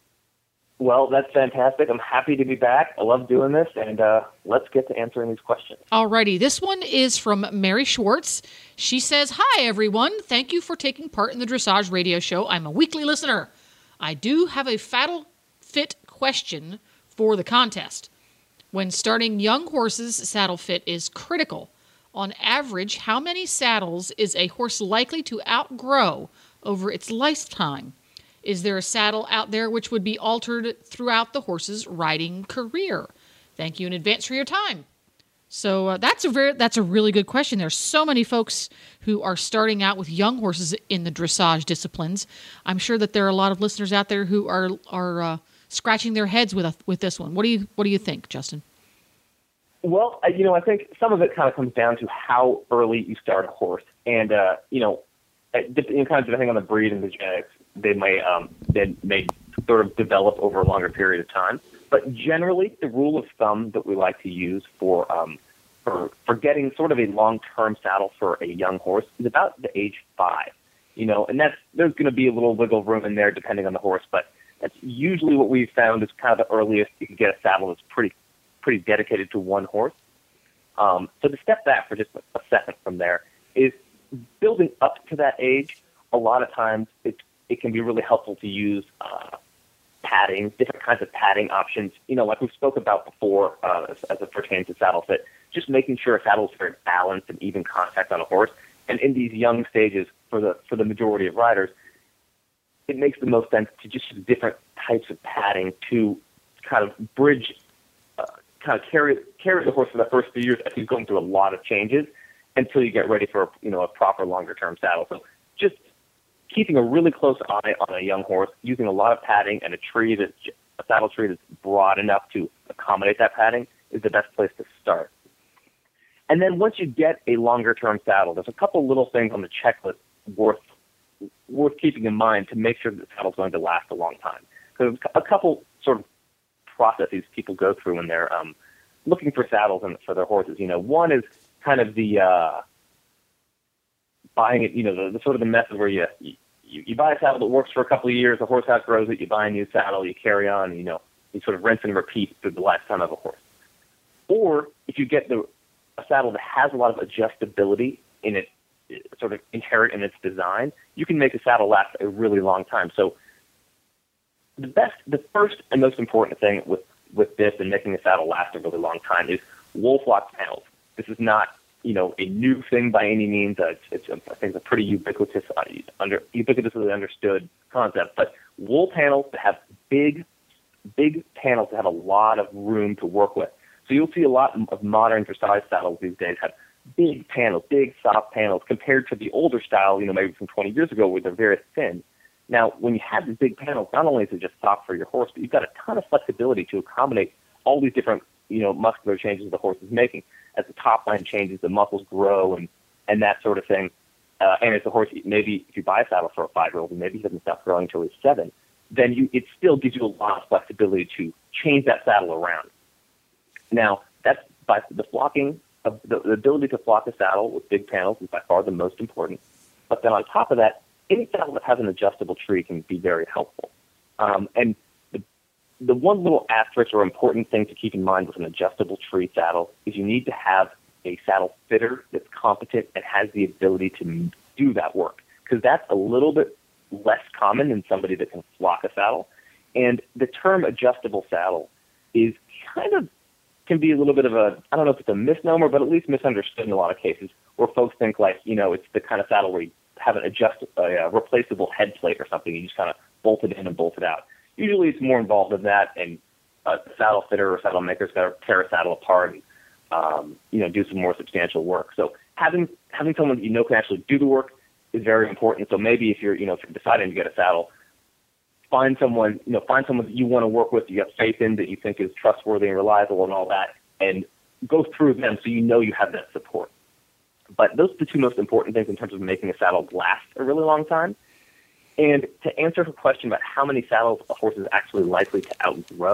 Well, that's fantastic. I'm happy to be back. I love doing this, and let's get to answering these questions. Alrighty, this one is from Mary Schwartz. She says, "Hi, everyone. Thank you for taking part in the Dressage Radio Show. I'm a weekly listener. I do have a saddle fit question for the contest. When starting young horses, saddle fit is critical. On average, how many saddles is a horse likely to outgrow over its lifetime? Is there a saddle out there which would be altered throughout the horse's riding career? Thank you in advance for your time." So that's a really good question. There's so many folks who are starting out with young horses in the dressage disciplines. I'm sure that there are a lot of listeners out there who are scratching their heads with this one. What do you think, Justin? Well, I think some of it kind of comes down to how early you start a horse, and kind of depending on the breed and the genetics, they may sort of develop over a longer period of time. But generally, the rule of thumb that we like to use for getting sort of a long-term saddle for a young horse is about the age 5. And there's going to be a little wiggle room in there depending on the horse, but that's usually what we've found is kind of the earliest you can get a saddle that's pretty dedicated to one horse. So to step back for just a second from there is building up to that age. A lot of times it can be really helpful to use padding, different kinds of padding options. Like we spoke about before, as it pertains to saddle fit, just making sure a saddle is very balanced and even contact on a horse. And in these young stages, for the majority of riders, it makes the most sense to just use different types of padding to kind of bridge, kind of carry the horse for the first few years as he's going through a lot of changes until you get ready for a proper longer-term saddle. So just keeping a really close eye on a young horse, using a lot of padding and a saddle tree that's broad enough to accommodate that padding is the best place to start. And then once you get a longer-term saddle, there's a couple little things on the checklist worth keeping in mind to make sure that the saddle's going to last a long time. Because a couple sort of processes people go through when they're looking for saddles for their horses. One is kind of the buying it, the sort of the method where you buy a saddle that works for a couple of years, the horse outgrows it, you buy a new saddle, you carry on, you sort of rinse and repeat through the lifetime of a horse. Or if you get a saddle that has a lot of adjustability in it, sort of inherent in its design, you can make a saddle last a really long time. So the first and most important thing with this and making a saddle last a really long time is wool flock panels. This is not, a new thing by any means. I think it's a pretty ubiquitously understood concept. But wool panels that have big panels that have a lot of room to work with. So you'll see a lot of modern dressage saddles these days have big panels, big soft panels, compared to the older style, maybe from 20 years ago where they're very thin. Now, when you have these big panels, not only is it just soft for your horse, but you've got a ton of flexibility to accommodate all these different, muscular changes the horse is making. As the top line changes, the muscles grow and that sort of thing. And as the horse, maybe if you buy a saddle for a 5-year-old and maybe he doesn't stop growing until he's 7, then it still gives you a lot of flexibility to change that saddle around. Now, that's by the flocking, the ability to flock a saddle with big panels is by far the most important. But then on top of that, any saddle that has an adjustable tree can be very helpful. And the one little asterisk or important thing to keep in mind with an adjustable tree saddle is you need to have a saddle fitter that's competent and has the ability to do that work, because that's a little bit less common than somebody that can flock a saddle. And the term adjustable saddle is can be a little bit of I don't know if it's a misnomer, but at least misunderstood in a lot of cases, where folks think it's the kind of saddle where you have a replaceable head plate or something. You just kind of bolt it in and bolt it out. Usually it's more involved than that, and a saddle fitter or saddle maker's got to tear a saddle apart and, do some more substantial work. So having someone that can actually do the work is very important. So maybe if you're deciding to get a saddle, find someone that you want to work with, you have faith in, that you think is trustworthy and reliable and all that, and go through them so you have that support. But those are the two most important things in terms of making a saddle last a really long time. And to answer her question about how many saddles a horse is actually likely to outgrow,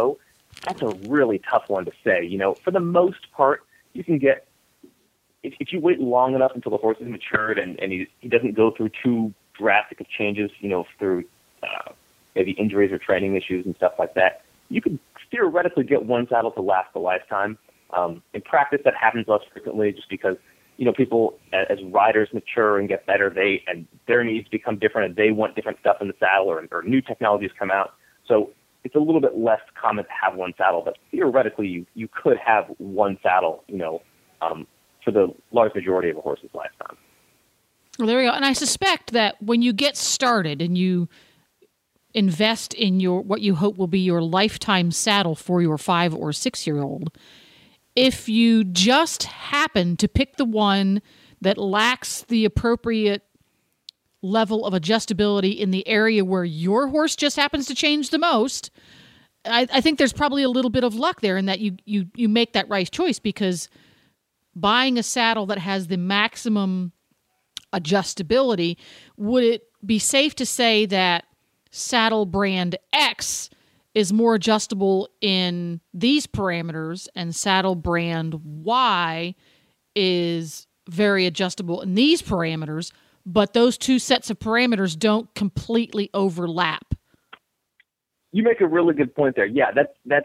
that's a really tough one to say. For the most part, you can get, if you wait long enough until the horse is matured and he doesn't go through too drastic of changes, through maybe injuries or training issues and stuff like that, you could theoretically get one saddle to last a lifetime. In practice, that happens less frequently just because, people, as riders mature and get better, and their needs become different and they want different stuff in the saddle or new technologies come out. So it's a little bit less common to have one saddle, but theoretically you could have one saddle, for the large majority of a horse's lifetime. Well, there we go. And I suspect that when you get started and you invest in what you hope will be your lifetime saddle for your 5 or 6 year old, if you just happen to pick the one that lacks the appropriate level of adjustability in the area where your horse just happens to change the most, I think there's probably a little bit of luck there in that you make that right choice, because buying a saddle that has the maximum adjustability, would it be safe to say that saddle brand X is more adjustable in these parameters and saddle brand Y is very adjustable in these parameters, but those two sets of parameters don't completely overlap? You make a really good point there. Yeah, that's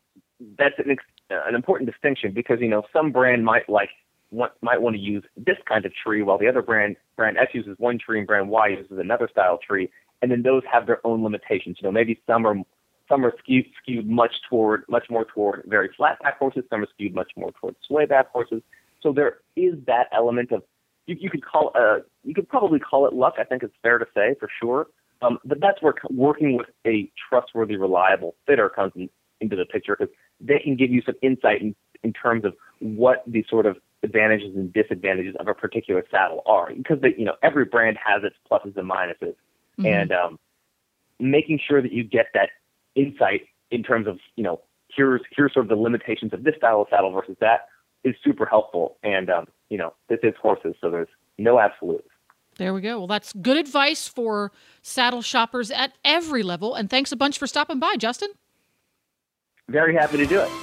an important distinction, because some brand might want to use this kind of tree, while the other brand X uses one tree and brand Y uses another style tree, and then those have their own limitations. Maybe some are skewed much more toward very flat back horses. Some are skewed much more toward sway back horses. So there is that element of you could probably call it luck. I think it's fair to say for sure. But that's where working with a trustworthy, reliable fitter comes into the picture, because they can give you some insight in terms of what the sort of advantages and disadvantages of a particular saddle are, because every brand has its pluses and minuses, and making sure that you get that insight in terms of here's sort of the limitations of this style of saddle versus that is super helpful. And this is horses, so there's no absolutes. There we go. Well, that's good advice for saddle shoppers at every level. And thanks a bunch for stopping by, Justin. Very happy to do it.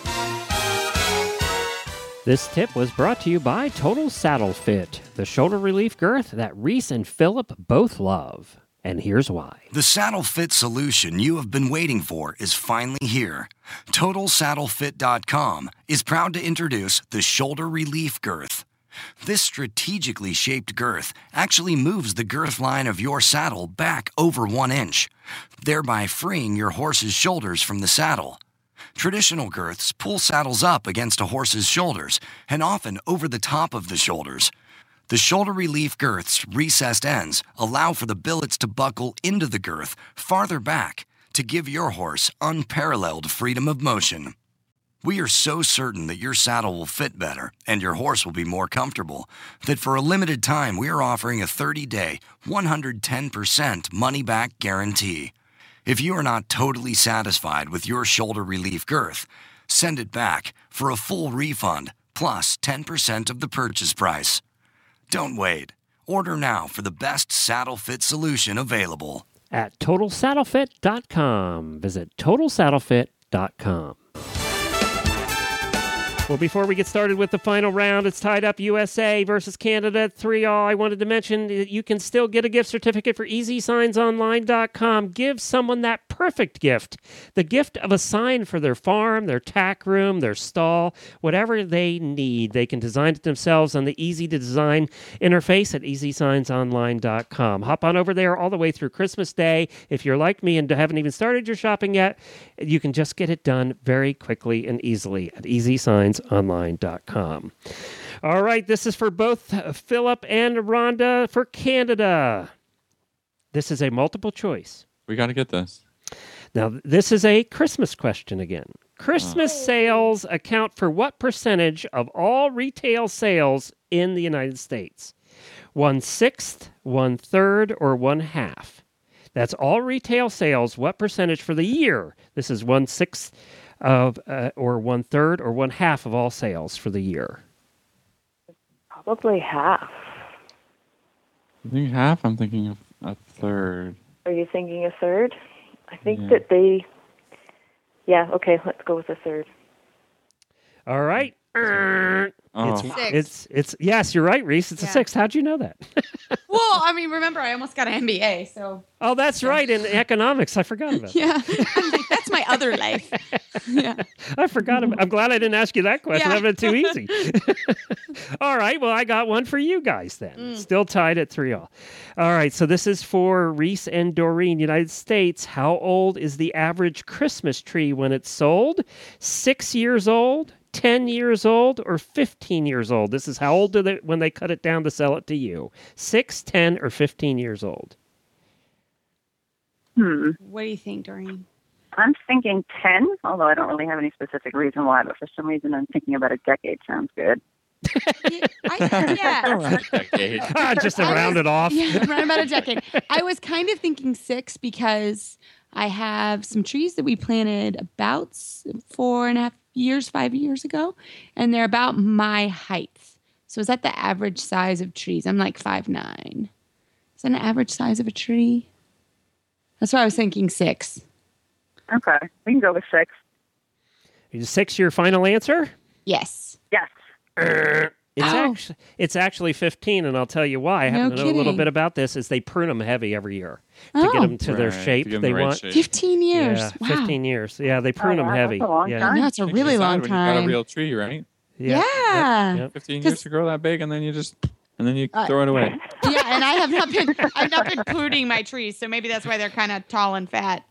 This tip was brought to you by Total Saddle Fit, the shoulder relief girth that Reese and Philip both love. And here's why. The saddle fit solution you have been waiting for is finally here. TotalSaddleFit.com is proud to introduce the Shoulder Relief Girth. This strategically shaped girth actually moves the girth line of your saddle back over 1 inch, thereby freeing your horse's shoulders from the saddle. Traditional girths pull saddles up against a horse's shoulders and often over the top of the shoulders. The Shoulder Relief Girth's recessed ends allow for the billets to buckle into the girth farther back to give your horse unparalleled freedom of motion. We are so certain that your saddle will fit better and your horse will be more comfortable that for a limited time we are offering a 30-day, 110% money-back guarantee. If you are not totally satisfied with your Shoulder Relief Girth, send it back for a full refund plus 10% of the purchase price. Don't wait. Order now for the best saddle fit solution available. At TotalSaddleFit.com. Visit TotalSaddleFit.com. Well, before we get started with the final round, it's tied up USA versus Canada at 3-all. I wanted to mention that you can still get a gift certificate for EasySignsOnline.com. Give someone that perfect gift, the gift of a sign for their farm, their tack room, their stall, whatever they need. They can design it themselves on the easy-to-design interface at EasySignsOnline.com. Hop on over there all the way through Christmas Day. If you're like me and haven't even started your shopping yet, you can just get it done very quickly and easily at EasySignsOnline.com. All right, this is for both Philip and Rhonda for Canada. This is a multiple choice. We got to get this. Now, this is a Christmas question again. Christmas sales account for what percentage of all retail sales in the United States? 1/6, 1/3, or 1/2? That's all retail sales. What percentage for the year? This is 1/6 of or 1/3 or 1/2 of all sales for the year. Probably half. I think half. I'm thinking of a third. Are you thinking a third? I think that they Yeah, okay, let's go with the third. All right. Oh. It's yes, you're right, Reese. It's a Yeah. 6. How'd you know that? Well, I mean, remember, I almost got an MBA, so Oh, that's right. In economics, I forgot about that. yeah. I'm like, that's my other life. Yeah. I forgot about. I'm glad I didn't ask you that question. Yeah. That would have been too easy. All right. Well, I got one for you guys then. Still tied at 3-all. All right. So this is for Reese and Doreen, United States. How old is the average Christmas tree when it's sold? 6 years old, 10 years old, or 15 years old? This is how old do they when they cut it down to sell it to you? 6, 10, or 15 years old? What do you think, Doreen? I'm thinking 10, although I don't really have any specific reason why, but for some reason I'm thinking about a decade sounds good. Yeah. Decade. Just to round it off. Yeah, around about a decade. I was kind of thinking 6 because I have some trees that we planted about 4.5 years, 5 years ago, and they're about my height. So is that the average size of trees? I'm like 5'9". Is that an average size of a tree? That's why I was thinking 6. Okay, we can go with 6. Is 6 your final answer? Yes. Yes. It's actually 15, and I'll tell you why. I happen to know a little kidding. bit about this. Is they prune them heavy every year to get them to their Right, shape to get 'em they the right want. shape. 15 years. Yeah, Wow. 15 years. Yeah, they prune them yeah, heavy. that's a long yeah. time. No, it's a Takes really you long when you got a time. real tree, right? Yeah. Yep. 15 years to grow that big, and then you throw it away. Yeah, and I've not been pruning my trees, so maybe that's why they're kind of tall and fat.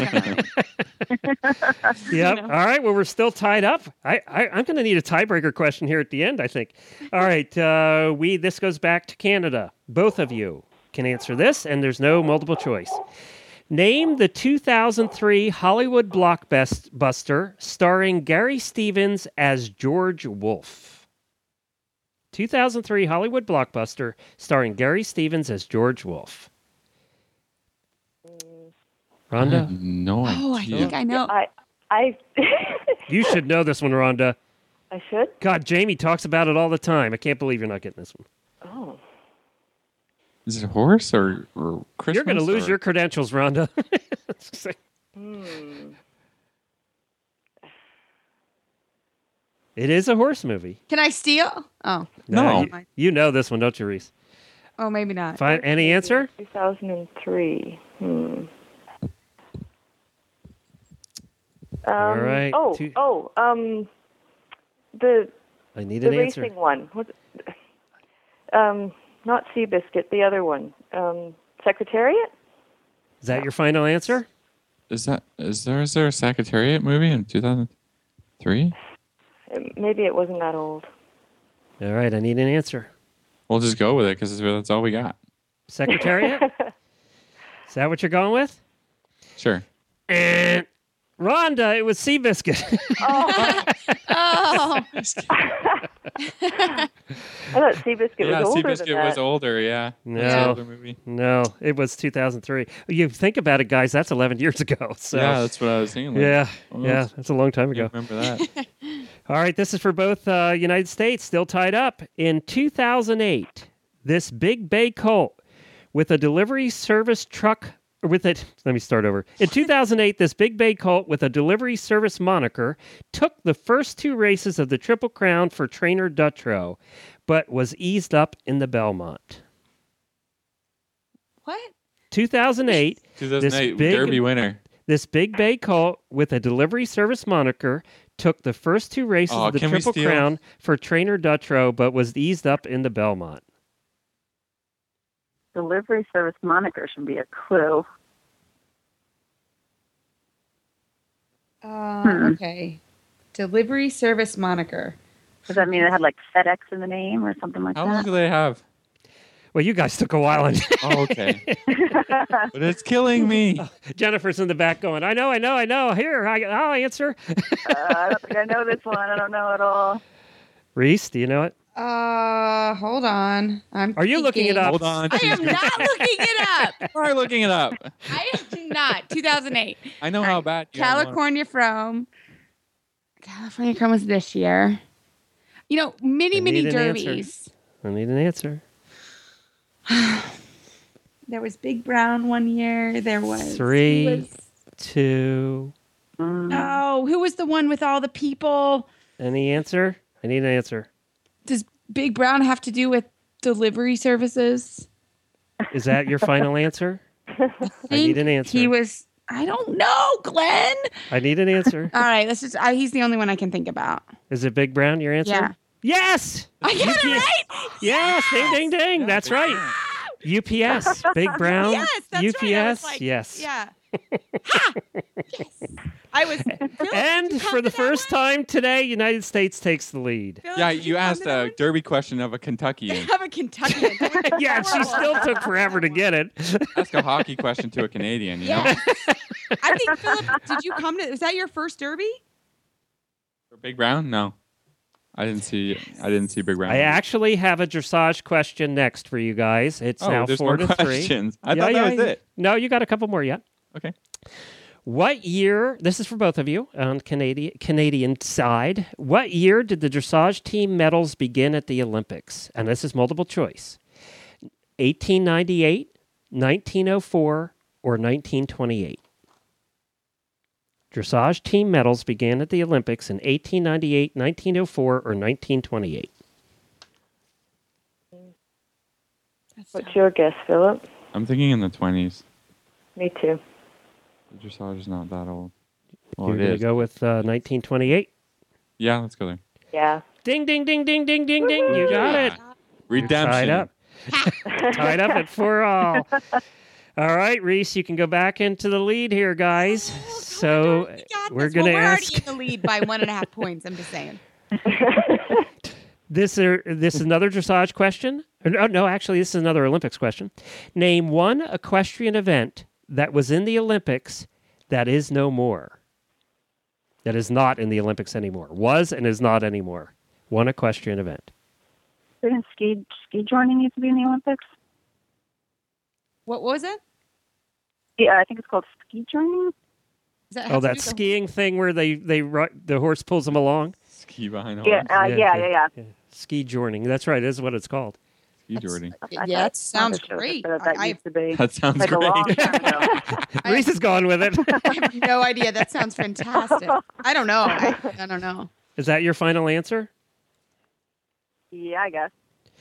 Yep. All right. Well, we're still tied up. I'm going to need a tiebreaker question here at the end, I think. All right. This goes back to Canada. Both of you can answer this, and there's no multiple choice. Name the 2003 Hollywood blockbuster starring Gary Stevens as George Wolfe. 2003 Hollywood blockbuster starring Gary Stevens as George Wolfe. Rhonda? No idea. Oh, I think I know. I You should know this one, Rhonda. I should? God, Jamie talks about it all the time. I can't believe you're not getting this one. Oh. Is it a horse or Christmas? You're going to lose or- your credentials, Rhonda. It is a horse movie. Can I steal? Oh, No. You know this one, don't you, Reese? oh, maybe not. Fine. Any answer? 2003. All right. The I need the an answer. racing one. Not Seabiscuit, the other one. Secretariat? Is that your final answer? Is there a Secretariat movie in 2003? Maybe it wasn't that old. All right. I need an answer. We'll just go with it because that's all we got. Secretariat? Is that what you're going with? Sure. And Rhonda, it was Seabiscuit. Oh, I thought Seabiscuit Yeah, was older Seabiscuit than that. was older. Yeah. No. It's an older movie. No, it was 2003. You think about it, guys. That's 11 years ago. So Yeah, that's what I was saying. yeah, oh, yeah, that's a long time I ago. remember that. All right, this is for both United States, still tied up. In 2008, this Big Bay Colt with a delivery service truck with it. Let me start over. In 2008, this Big Bay Colt with a delivery service moniker took the first 2 races of the Triple Crown for trainer Dutrow, but was eased up in the Belmont. what? 2008, 2008 big- Derby winner. this Big Bay Colt with a delivery service moniker took the first 2 races Oh, of the can we Triple steal? Crown for trainer Dutrow, but was eased up in the Belmont. Delivery service moniker should be a clue. Okay. Delivery service moniker. Does that mean it had like FedEx in the name or something like How long that? do they have? Well, you guys took a while. And Oh, okay. But it's killing me. Jennifer's in the back going, I know. Here, I'll answer. I don't think I know this one. I don't know at all. Reese, do you know it? Hold on. Are you looking it up? Hold on. I am not looking it up. Try looking it up. I am not. 2008. I know how bad you are. California Chrome was this year. You know, mini I need an answer. derbies. I need an answer. There was Big Brown one year. There was 3, who was- 2, No, who was the one with all the people? Any answer? I need an answer. Does Big Brown have to do with delivery services? Is that your final answer? I need an answer. He was. I don't know, Glenn. I need an answer. All right, let's just. He's the only one I can think about. Is it Big Brown? Your answer? Yeah. Yes. I got it right. Yes. Ding, ding, ding. That's right. UPS. Big Brown. Yes, that's UPS. right. I was like, yes. Yeah. Ha! Yes. I was. Philip, And for the first time today, United States takes the lead. Philip, Yeah, did you come asked to that a one? derby question of a Kentuckian. Have a Kentuckian. Yeah, and she still took forever to get it. Ask a hockey question to a Canadian, you know? Yeah. I think Philip, did you come to? Was that your first derby? For Big Brown? No. I didn't see Big Brown. I actually have a dressage question next for you guys. It's now there's 4 more to 3. questions. I thought that was it. No, you got a couple more yet. Okay. What year, this is for both of you on Canadian side, what year did the dressage team medals begin at the Olympics? And this is multiple choice. 1898, 1904, or 1928? Dressage team medals began at the Olympics in 1898, 1904, or 1928? What's your guess, Philip? I'm thinking in the 20s. Me too. The dressage is not that old. Well, You're it going to is. go with 1928? Yeah, let's go there. Yeah. Ding, ding, ding, ding, ding, ding, ding. You got it. Redemption. Tied up. Tied up at 4-all. All right, Reese, you can go back into the lead here, guys. So we're going to We're ask. already in the lead by 1.5 points. I'm just saying. This is another dressage question. No, actually, this is another Olympics question. Name one equestrian event that was in the Olympics that is no more. That is not in the Olympics anymore. Was and is not anymore. One equestrian event. Didn't ski joining used to be in the Olympics? What was it? Yeah, I think it's called ski joining. Does that have Oh, to do that with the- skiing thing where the horse pulls them along. Ski behind horse. Yeah. Ski joining. That's right. That's what it's called. Ski Jordan. Yeah, that sounds great. That I used to be That sounds like a great. long time ago. Reese is going with it. have no idea. That sounds fantastic. I don't know. I don't know. Is that your final answer? Yeah, I guess.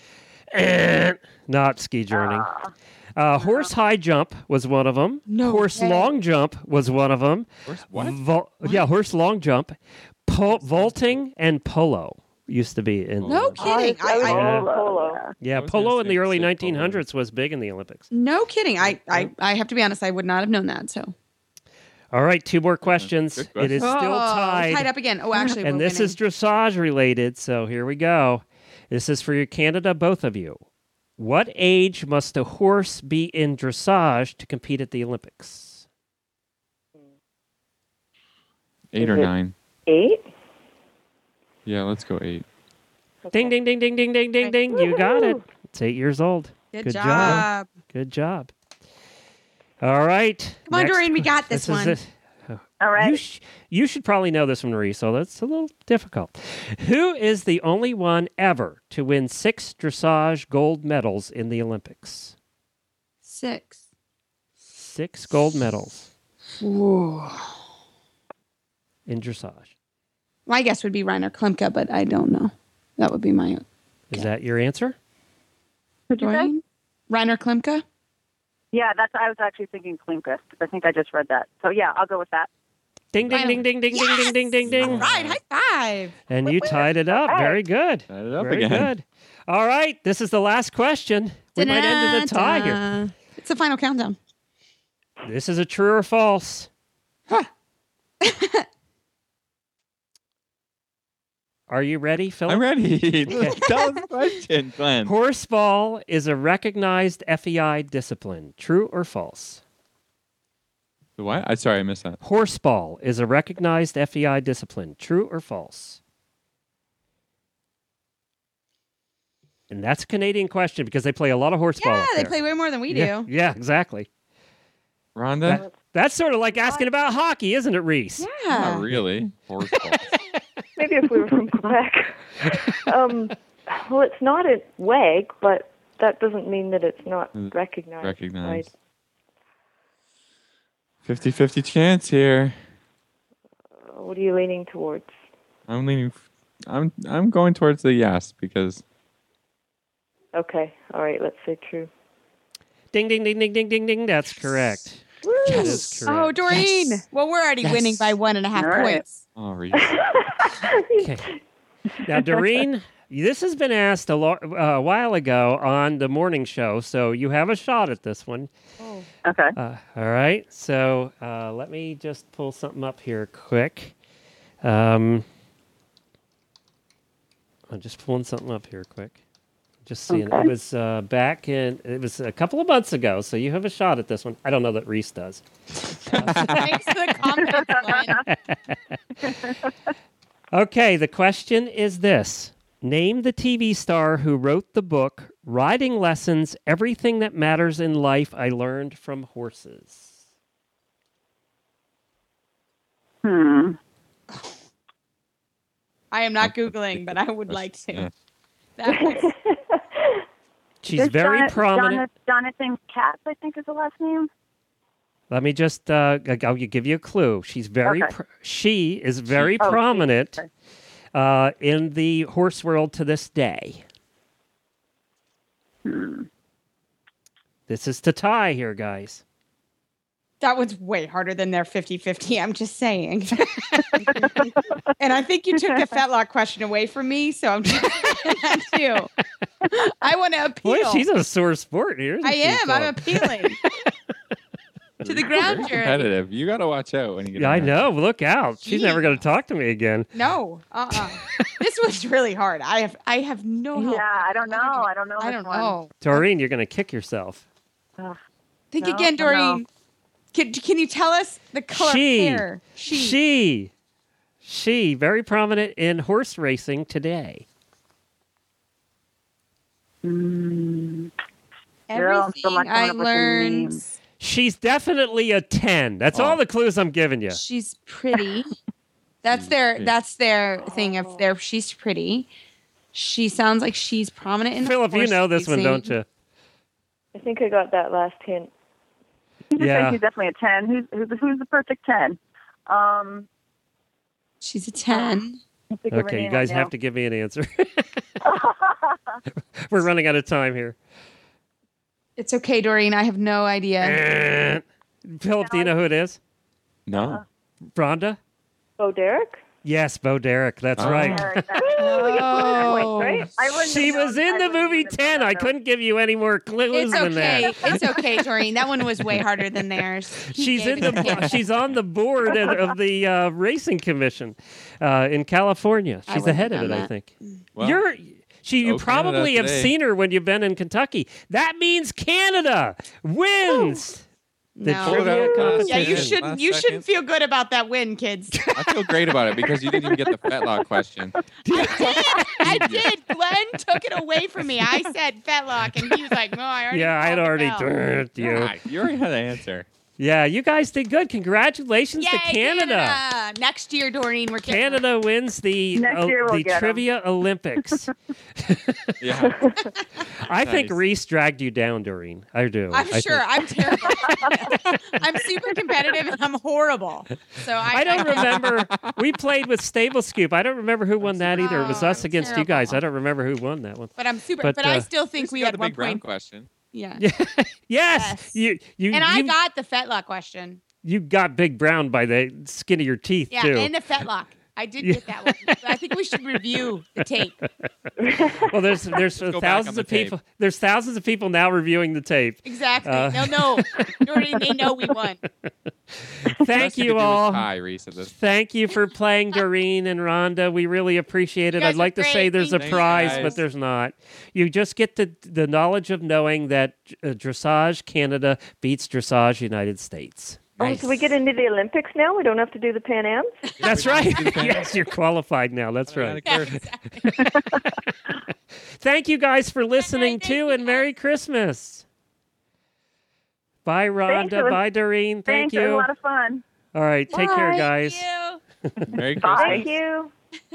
Not ski journey. Horse high jump was one of them. No Horse way. long jump was one of them. Horse what? Yeah, horse long jump. Vaulting and polo used to be in. No kidding. I was Yeah. polo. Yeah, I was polo gonna in the say early polo. 1900s was big in the Olympics. No kidding. I have to be honest. I would not have known that. So All right, 2 more questions. Good question. It is still tied. tied up again. Oh, actually, And we're this is winning. dressage related, so here we go. This is for your Canada, both of you. What age must a horse be in dressage to compete at the Olympics? 8 or Is it- 9. 8? Yeah, let's go 8. Ding, ding, ding, ding, ding, ding, ding, ding. You got it. It's 8 years old. Good Good job. job. Good job. All right. Come on, next Doreen, we que- got this one. is it. All right. You should probably know this one, Marie, so that's a little difficult. Who is the only one ever to win 6 dressage gold medals in the Olympics? 6. 6 gold medals Whoa. in dressage. My guess would be Reiner Klemke, but I don't know. That would be my Is that your answer? Who'd you say? Doreen? Reiner Klemke? Yeah, I was actually thinking Klimka. I think I just read that. So yeah, I'll go with that. Ding, ding, ding, ding, ding, ding, ding, ding, ding, ding. All right, high five. And you tied it up. Very good. Tied it up Very again. good. All right, this is the last question. We might end in a tie here. Da-da-da. It's the final countdown. This is a true or false. Are you ready, Philip? I'm ready. Tell us the question, Glenn. Horseball is a recognized FEI discipline. True or false? The what? I'm sorry, I missed that. Horseball is a recognized FEI discipline. True or false? And that's a Canadian question because they play a lot of horseball. Yeah, up they there. play way more than we Yeah, do. yeah, exactly. Rhonda? That's sort of like asking about hockey, isn't it, Reese? Not Yeah. really. Horseball. Maybe if we were from Quebec. Well, it's not a WAG, but that doesn't mean that it's not recognized. Recognized. 50-50 chance here. What are you leaning towards? I'm going towards the yes because Okay. All right. Let's say true. Ding, ding, ding, ding, ding, ding, ding. That's correct. That is correct. Oh, Doreen. Yes. Well, we're already winning by 1.5 All right. points. oh, Reese. Okay. Now, Doreen, this has been asked a while ago on the morning show, so you have a shot at this one. Okay. All right. So let me just pull something up here quick. I'm just pulling something up here quick. Just seeing. Okay. It was it was a couple of months ago, so you have a shot at this one. I don't know that Reese does. Thanks for the confidence, Glenn. Okay, the question is this. Name the TV star who wrote the book, Riding Lessons, Everything That Matters in Life I Learned from Horses. I am not Googling, but I would like to. That was, She's This very prominent. Jonathan Katz, I think, is the last name. Let me just I'll give you a clue. She's very Okay. she is very Oh, she. prominent Okay. in the horse world to this day. This is to tie here, guys. that was way harder than their 50-50. I'm just saying. And I think you took the fetlock question away from me, so I'm just saying that too. I want to appeal. Boy, she's a sore sport here. Isn't I she, am. I'm Phil? appealing to the ground Very jury. competitive. You got to watch out when you get. Yeah, I in there. know. Look out. She's never going to talk to me again. No. This was really hard. I have no help. Yeah, I don't know. I don't know. I this don't one. know. Doreen, you're going to kick yourself. Think No, again, I don't know. Doreen. Can you tell us the color She. of hair? She, very prominent in horse racing today. Girl, I'm Everything still not coming I up with the learned. names. She's definitely a 10. That's all the clues I'm giving you. She's pretty. That's their thing of their. She's pretty. She sounds like she's prominent in Philip, you horse know this one, racing. don't you? I think I got that last hint. You just Yeah. say she's definitely a 10. Who's the perfect 10? She's a 10. Okay, you guys have to give me an answer. We're running out of time here. It's okay, Doreen. I have no idea. Philip, do you know who it is? No. Rhonda? Oh, Derek? Yes, Bo Derek. That's Oh. right. Oh. Right? She was in the movie 10. I couldn't give you any more clues It's than okay. that. It's okay, Doreen. That one was way harder than theirs. He She's gave in it to him. she's on the board of the racing commission in California. I She's the head of it, wouldn't have I done think. Well, You Canada probably have today. seen her when you've been in Kentucky. That means Canada wins the No. trivia Yeah, competition. Yeah, you Last shouldn't. You second. shouldn't feel good about that win, kids. I feel great about it because you didn't even get the fetlock question. I did. Glenn took it away from me. I said fetlock, and he was like, "No, I already." Yeah, I'd called it already out." done you. Ah, you already had the answer. Yeah, you guys did good. Congratulations Yay, to Canada. Next year, Doreen, we're getting Canada wins the Next year we'll the get 'em. trivia Olympics. Yeah. I think Nice. Reese dragged you down, Doreen. I do. I'm I sure. think- I'm terrible. I'm super competitive and I'm horrible. So I don't remember. We played with Stable Scoop. I don't remember who won that either. It was Oh, us against you guys. terrible. I don't remember who won that one. But I'm super. But, But, I uh, still think we got had the 1 big round point. question. Yeah. Yes. Yes. You And I you, got the fetlock question. you got Big Brown by the skin of your teeth Yeah, too. and the fetlock. I did get that one. But I think we should review the tape. Well, there's go back on thousands the of people. There's thousands of people now reviewing the tape. Exactly. Uh, No. Doreen, they know we won. Thank Best you could do is all. tie, Reese, at this. Thank you for playing, Doreen and Rhonda. We really appreciate it. guys I'd like are to say great. there's a Thank you. prize, Thanks, but guys. there's not. You just get the knowledge of knowing that Dressage Canada beats Dressage United States. Oh, so we get into the Olympics now? We don't have to do the Pan Ams? That's we don't right. have to do the Yes, you're qualified now. That's right. Automatic bird. Thank you guys for listening Thank too, you, and Merry Christmas. Bye, Thanks, Rhonda. it was- Bye, Doreen. Thank Thanks, it was a you. lot of fun. All right, take care, Thank guys. you. Merry Bye. Christmas. Thank you.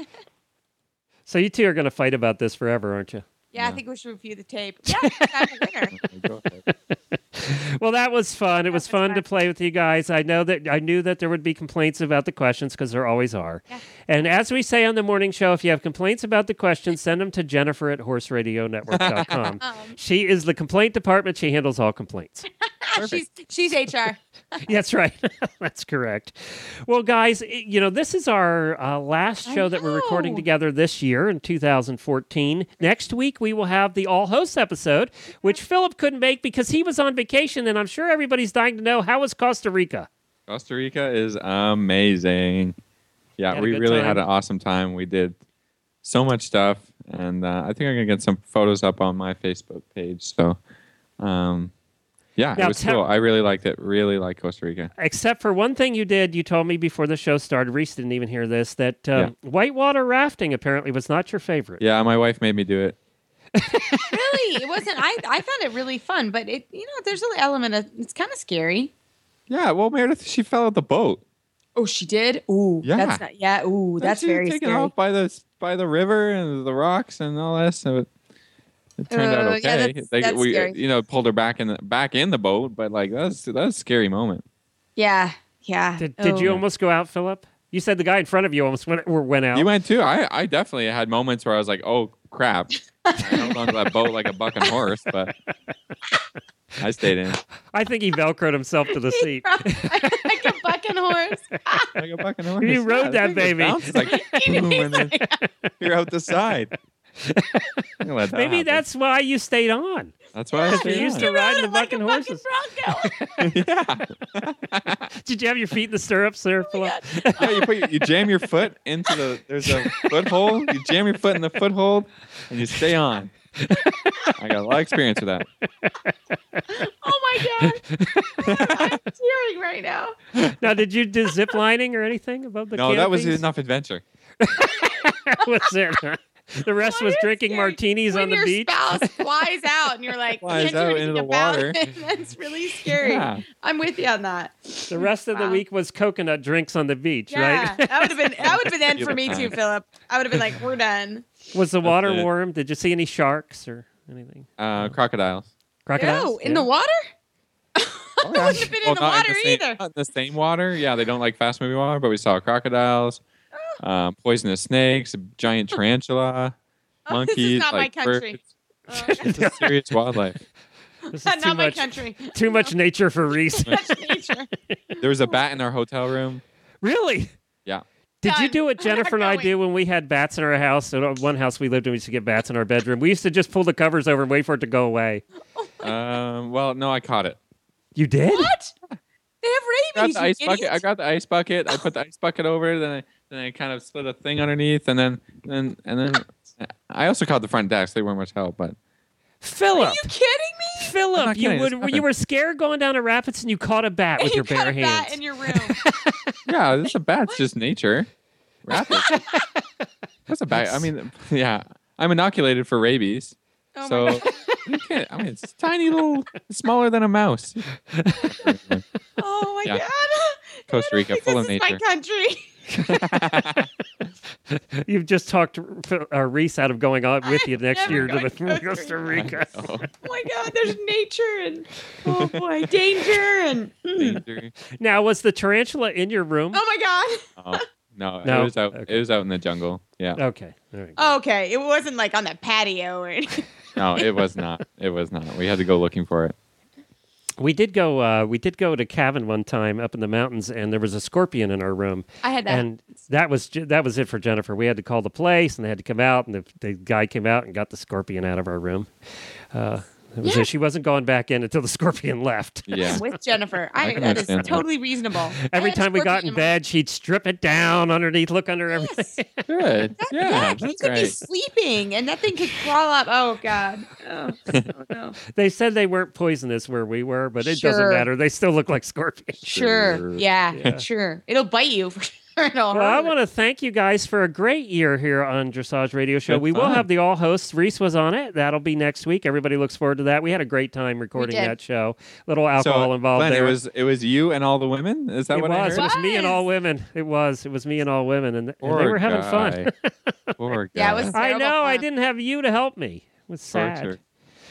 So you two are going to fight about this forever, aren't you? Yeah, I think we should review the tape. Yeah, I'm a winner. Go ahead. Well, that was fun. It was fun to play with you guys. I knew that there would be complaints about the questions because there always are. Yeah. And as we say on the morning show, if you have complaints about the questions, send them to Jennifer at horseradionetwork.com. She is the complaint department. She handles all complaints. She's HR. That's right. That's correct. Well, guys, this is our last show that we're recording together this year in 2014. Next week, we will have the All Hosts episode, which Philip couldn't make because he was on vacation, and I'm sure everybody's dying to know, how was Costa Rica? Costa Rica is amazing. Yeah, we really had an awesome time. We did so much stuff, and I think I'm going to get some photos up on my Facebook page. So, yeah, it was cool. I really liked it. Really liked Costa Rica. Except for one thing you did. You told me before the show started, Reese didn't even hear this, that whitewater rafting apparently was not your favorite. Yeah, my wife made me do it. Really? It wasn't. I found it really fun, but there's an element of, it's kind of scary. Yeah, well, Meredith, she fell out the boat. Oh, she did? Ooh. Yeah. That's not, yeah, ooh, that's very taken scary. off by the river and the rocks and all that. So it turned out okay. Yeah, that's scary. Pulled her back in the boat, but like that's a scary moment. Yeah, yeah. Did you almost go out, Philip? You said the guy in front of you almost went out. You went too. I definitely had moments where I was like, oh crap. I held onto that boat like a bucking horse, but I stayed in. I think he velcroed himself to the seat. Like a bucking horse. Like a bucking horse. You rode that baby. It's like, boom, and then you're out the side. Maybe that's why you stayed on. That's why I stayed on. You used to ride the bucking horses. Yeah. Did you have your feet in the stirrups there, Philip? Yeah, you jam your foot into there's a foothold. You jam your foot in the foothold, and you stay on. I got a lot of experience with that. Oh my God. I'm tearing right now. Now, did you do zip lining or anything above the No, that was canopies? enough adventure. Was it? The rest was drinking martinis on the beach. When your spouse flies out and you're like, flies can't do out anything into the about water. it. That's really scary. Yeah. I'm with you on that. The rest of the week was coconut drinks on the beach, Yeah, right? that would have been the end for me too, Philip. I would have been like, we're done. Was the water it. warm? Did you see any sharks or anything? Crocodiles. Crocodiles? Ew, in the water? Oh, I wouldn't have been in the water either. Not in the same water. Yeah, they don't like fast moving water, but we saw crocodiles, poisonous snakes, a giant tarantula, monkeys. This is not like my country. It's a serious wildlife. This is Not my country. Too much nature for Reese. Too much nature. There was a bat in our hotel room. Really? Yeah. Did you Done. do what Jennifer and I going. do when we had bats in our house? At one house we lived in, we used to get bats in our bedroom. We used to just pull the covers over and wait for it to go away. Well, no, I caught it. You did? What? They have rabies. I got the ice bucket. I put the ice bucket over it. Then I kind of split a thing underneath, and then I also caught the front desk. They weren't much help, but Philip. Are you kidding me? Philip, kidding. you were scared going down to rapids and you caught a bat with You your got bare a bat hands. in your room. yeah, this is a bat's just nature. Rapid. That's a bat. I mean, yeah, I'm inoculated for rabies. Oh so my God. you can't. I mean, it's tiny little, smaller than a mouse. Oh my Yeah. God. Costa Rica, full of This nature. is my country. You've just talked Reese out of going on with you next never year to going the to Costa Costa Rica. Oh my God, there's nature and oh boy, danger and Danger. Now, was the tarantula in your room? oh my God. Oh, no, No? it was out. Okay. It was out in the jungle. Yeah. Okay. All right. Okay, it wasn't like on the patio or anything. No, it was not. It was not. We had to go looking for it. We did go. We did go to Cavan one time up in the mountains, and there was a scorpion in our room. I had that. And that was it for Jennifer. We had to call the place, and they had to come out, and the guy came out and got the scorpion out of our room. It was she wasn't going back in until the scorpion left. Yeah. I'm with Jennifer. I can That is understand that. totally reasonable. Every I had time we got scorpion in my- bed, she'd strip it down underneath, look under everything. Good. Yeah, you that's could be right. sleeping and that thing could crawl up. Oh God. Oh no. They said they weren't poisonous where we were, but it doesn't Sure. matter. They still look like scorpions. Sure. Yeah, Yeah. Sure. It'll bite you for sure. It'll Well, I hurt. want to thank you guys for a great year here on Dressage Radio Show. Good We will fun. have the all hosts. Reese was on it. That'll be next week. Everybody looks forward to that. We had a great time recording did. that show. Little alcohol involved Glenn, there. it was you and all the women. Is that It what I was. heard? It was me and all women. It was me and all women, and they were having fun. Poor guy. Yeah, it was I terrible know. I fun. didn't have you to help me. It was sad. Torture.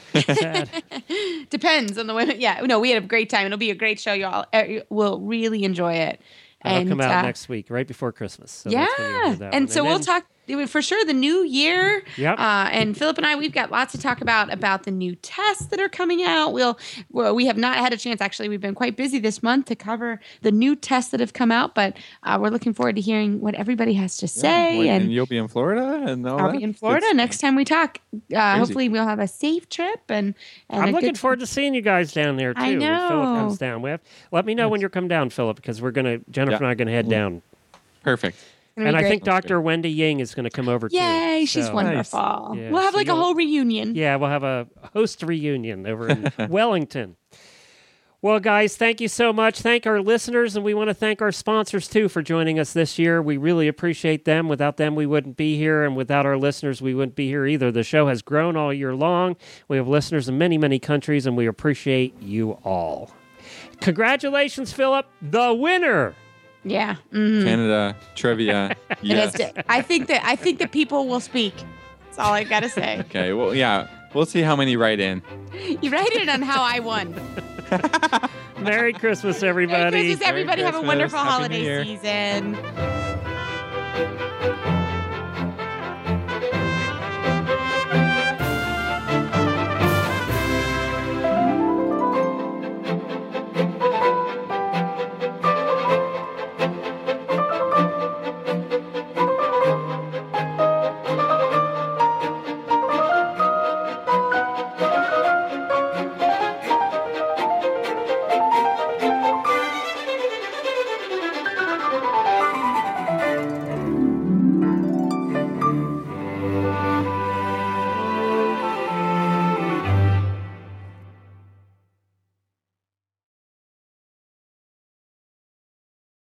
Depends on the women. Yeah, no, we had a great time. It'll be a great show. Y'all will really enjoy it. That'll come out next week, right before Christmas. So yeah, that's when you'll hear that and one. so we'll talk for sure the new year. Yep. And Philip and I, we've got lots to talk about the new tests that are coming out. We have not had a chance. Actually, we've been quite busy this month to cover the new tests that have come out, but we're looking forward to hearing what everybody has to say. Yeah, and you'll be in Florida, and all I'll that? be in Florida next time we talk. Hopefully, we'll have a safe trip. And I'm looking forward to seeing you guys down there too. I know. When Philip comes down. Let me know when you come down, Philip, because Jennifer and I are gonna head down. Perfect. And I think Dr. Wendy Ying is going to come over too. Yay, she's wonderful. Yeah, we'll have like a whole reunion. Yeah, we'll have a host reunion over in Wellington. Well, guys, thank you so much. Thank our listeners, and we want to thank our sponsors too for joining us this year. We really appreciate them. Without them, we wouldn't be here, and without our listeners, we wouldn't be here either. The show has grown all year long. We have listeners in many, many countries, and we appreciate you all. Congratulations, Philip, the winner. Yeah. Mm-hmm. Canada trivia. Yes. I think that people will speak. That's all I gotta say. Okay. Well, yeah. We'll see how many write in. You write it on how I won. Merry Christmas, everybody. Merry Christmas, everybody. Merry Have a Christmas. wonderful Happy holiday New Year. season.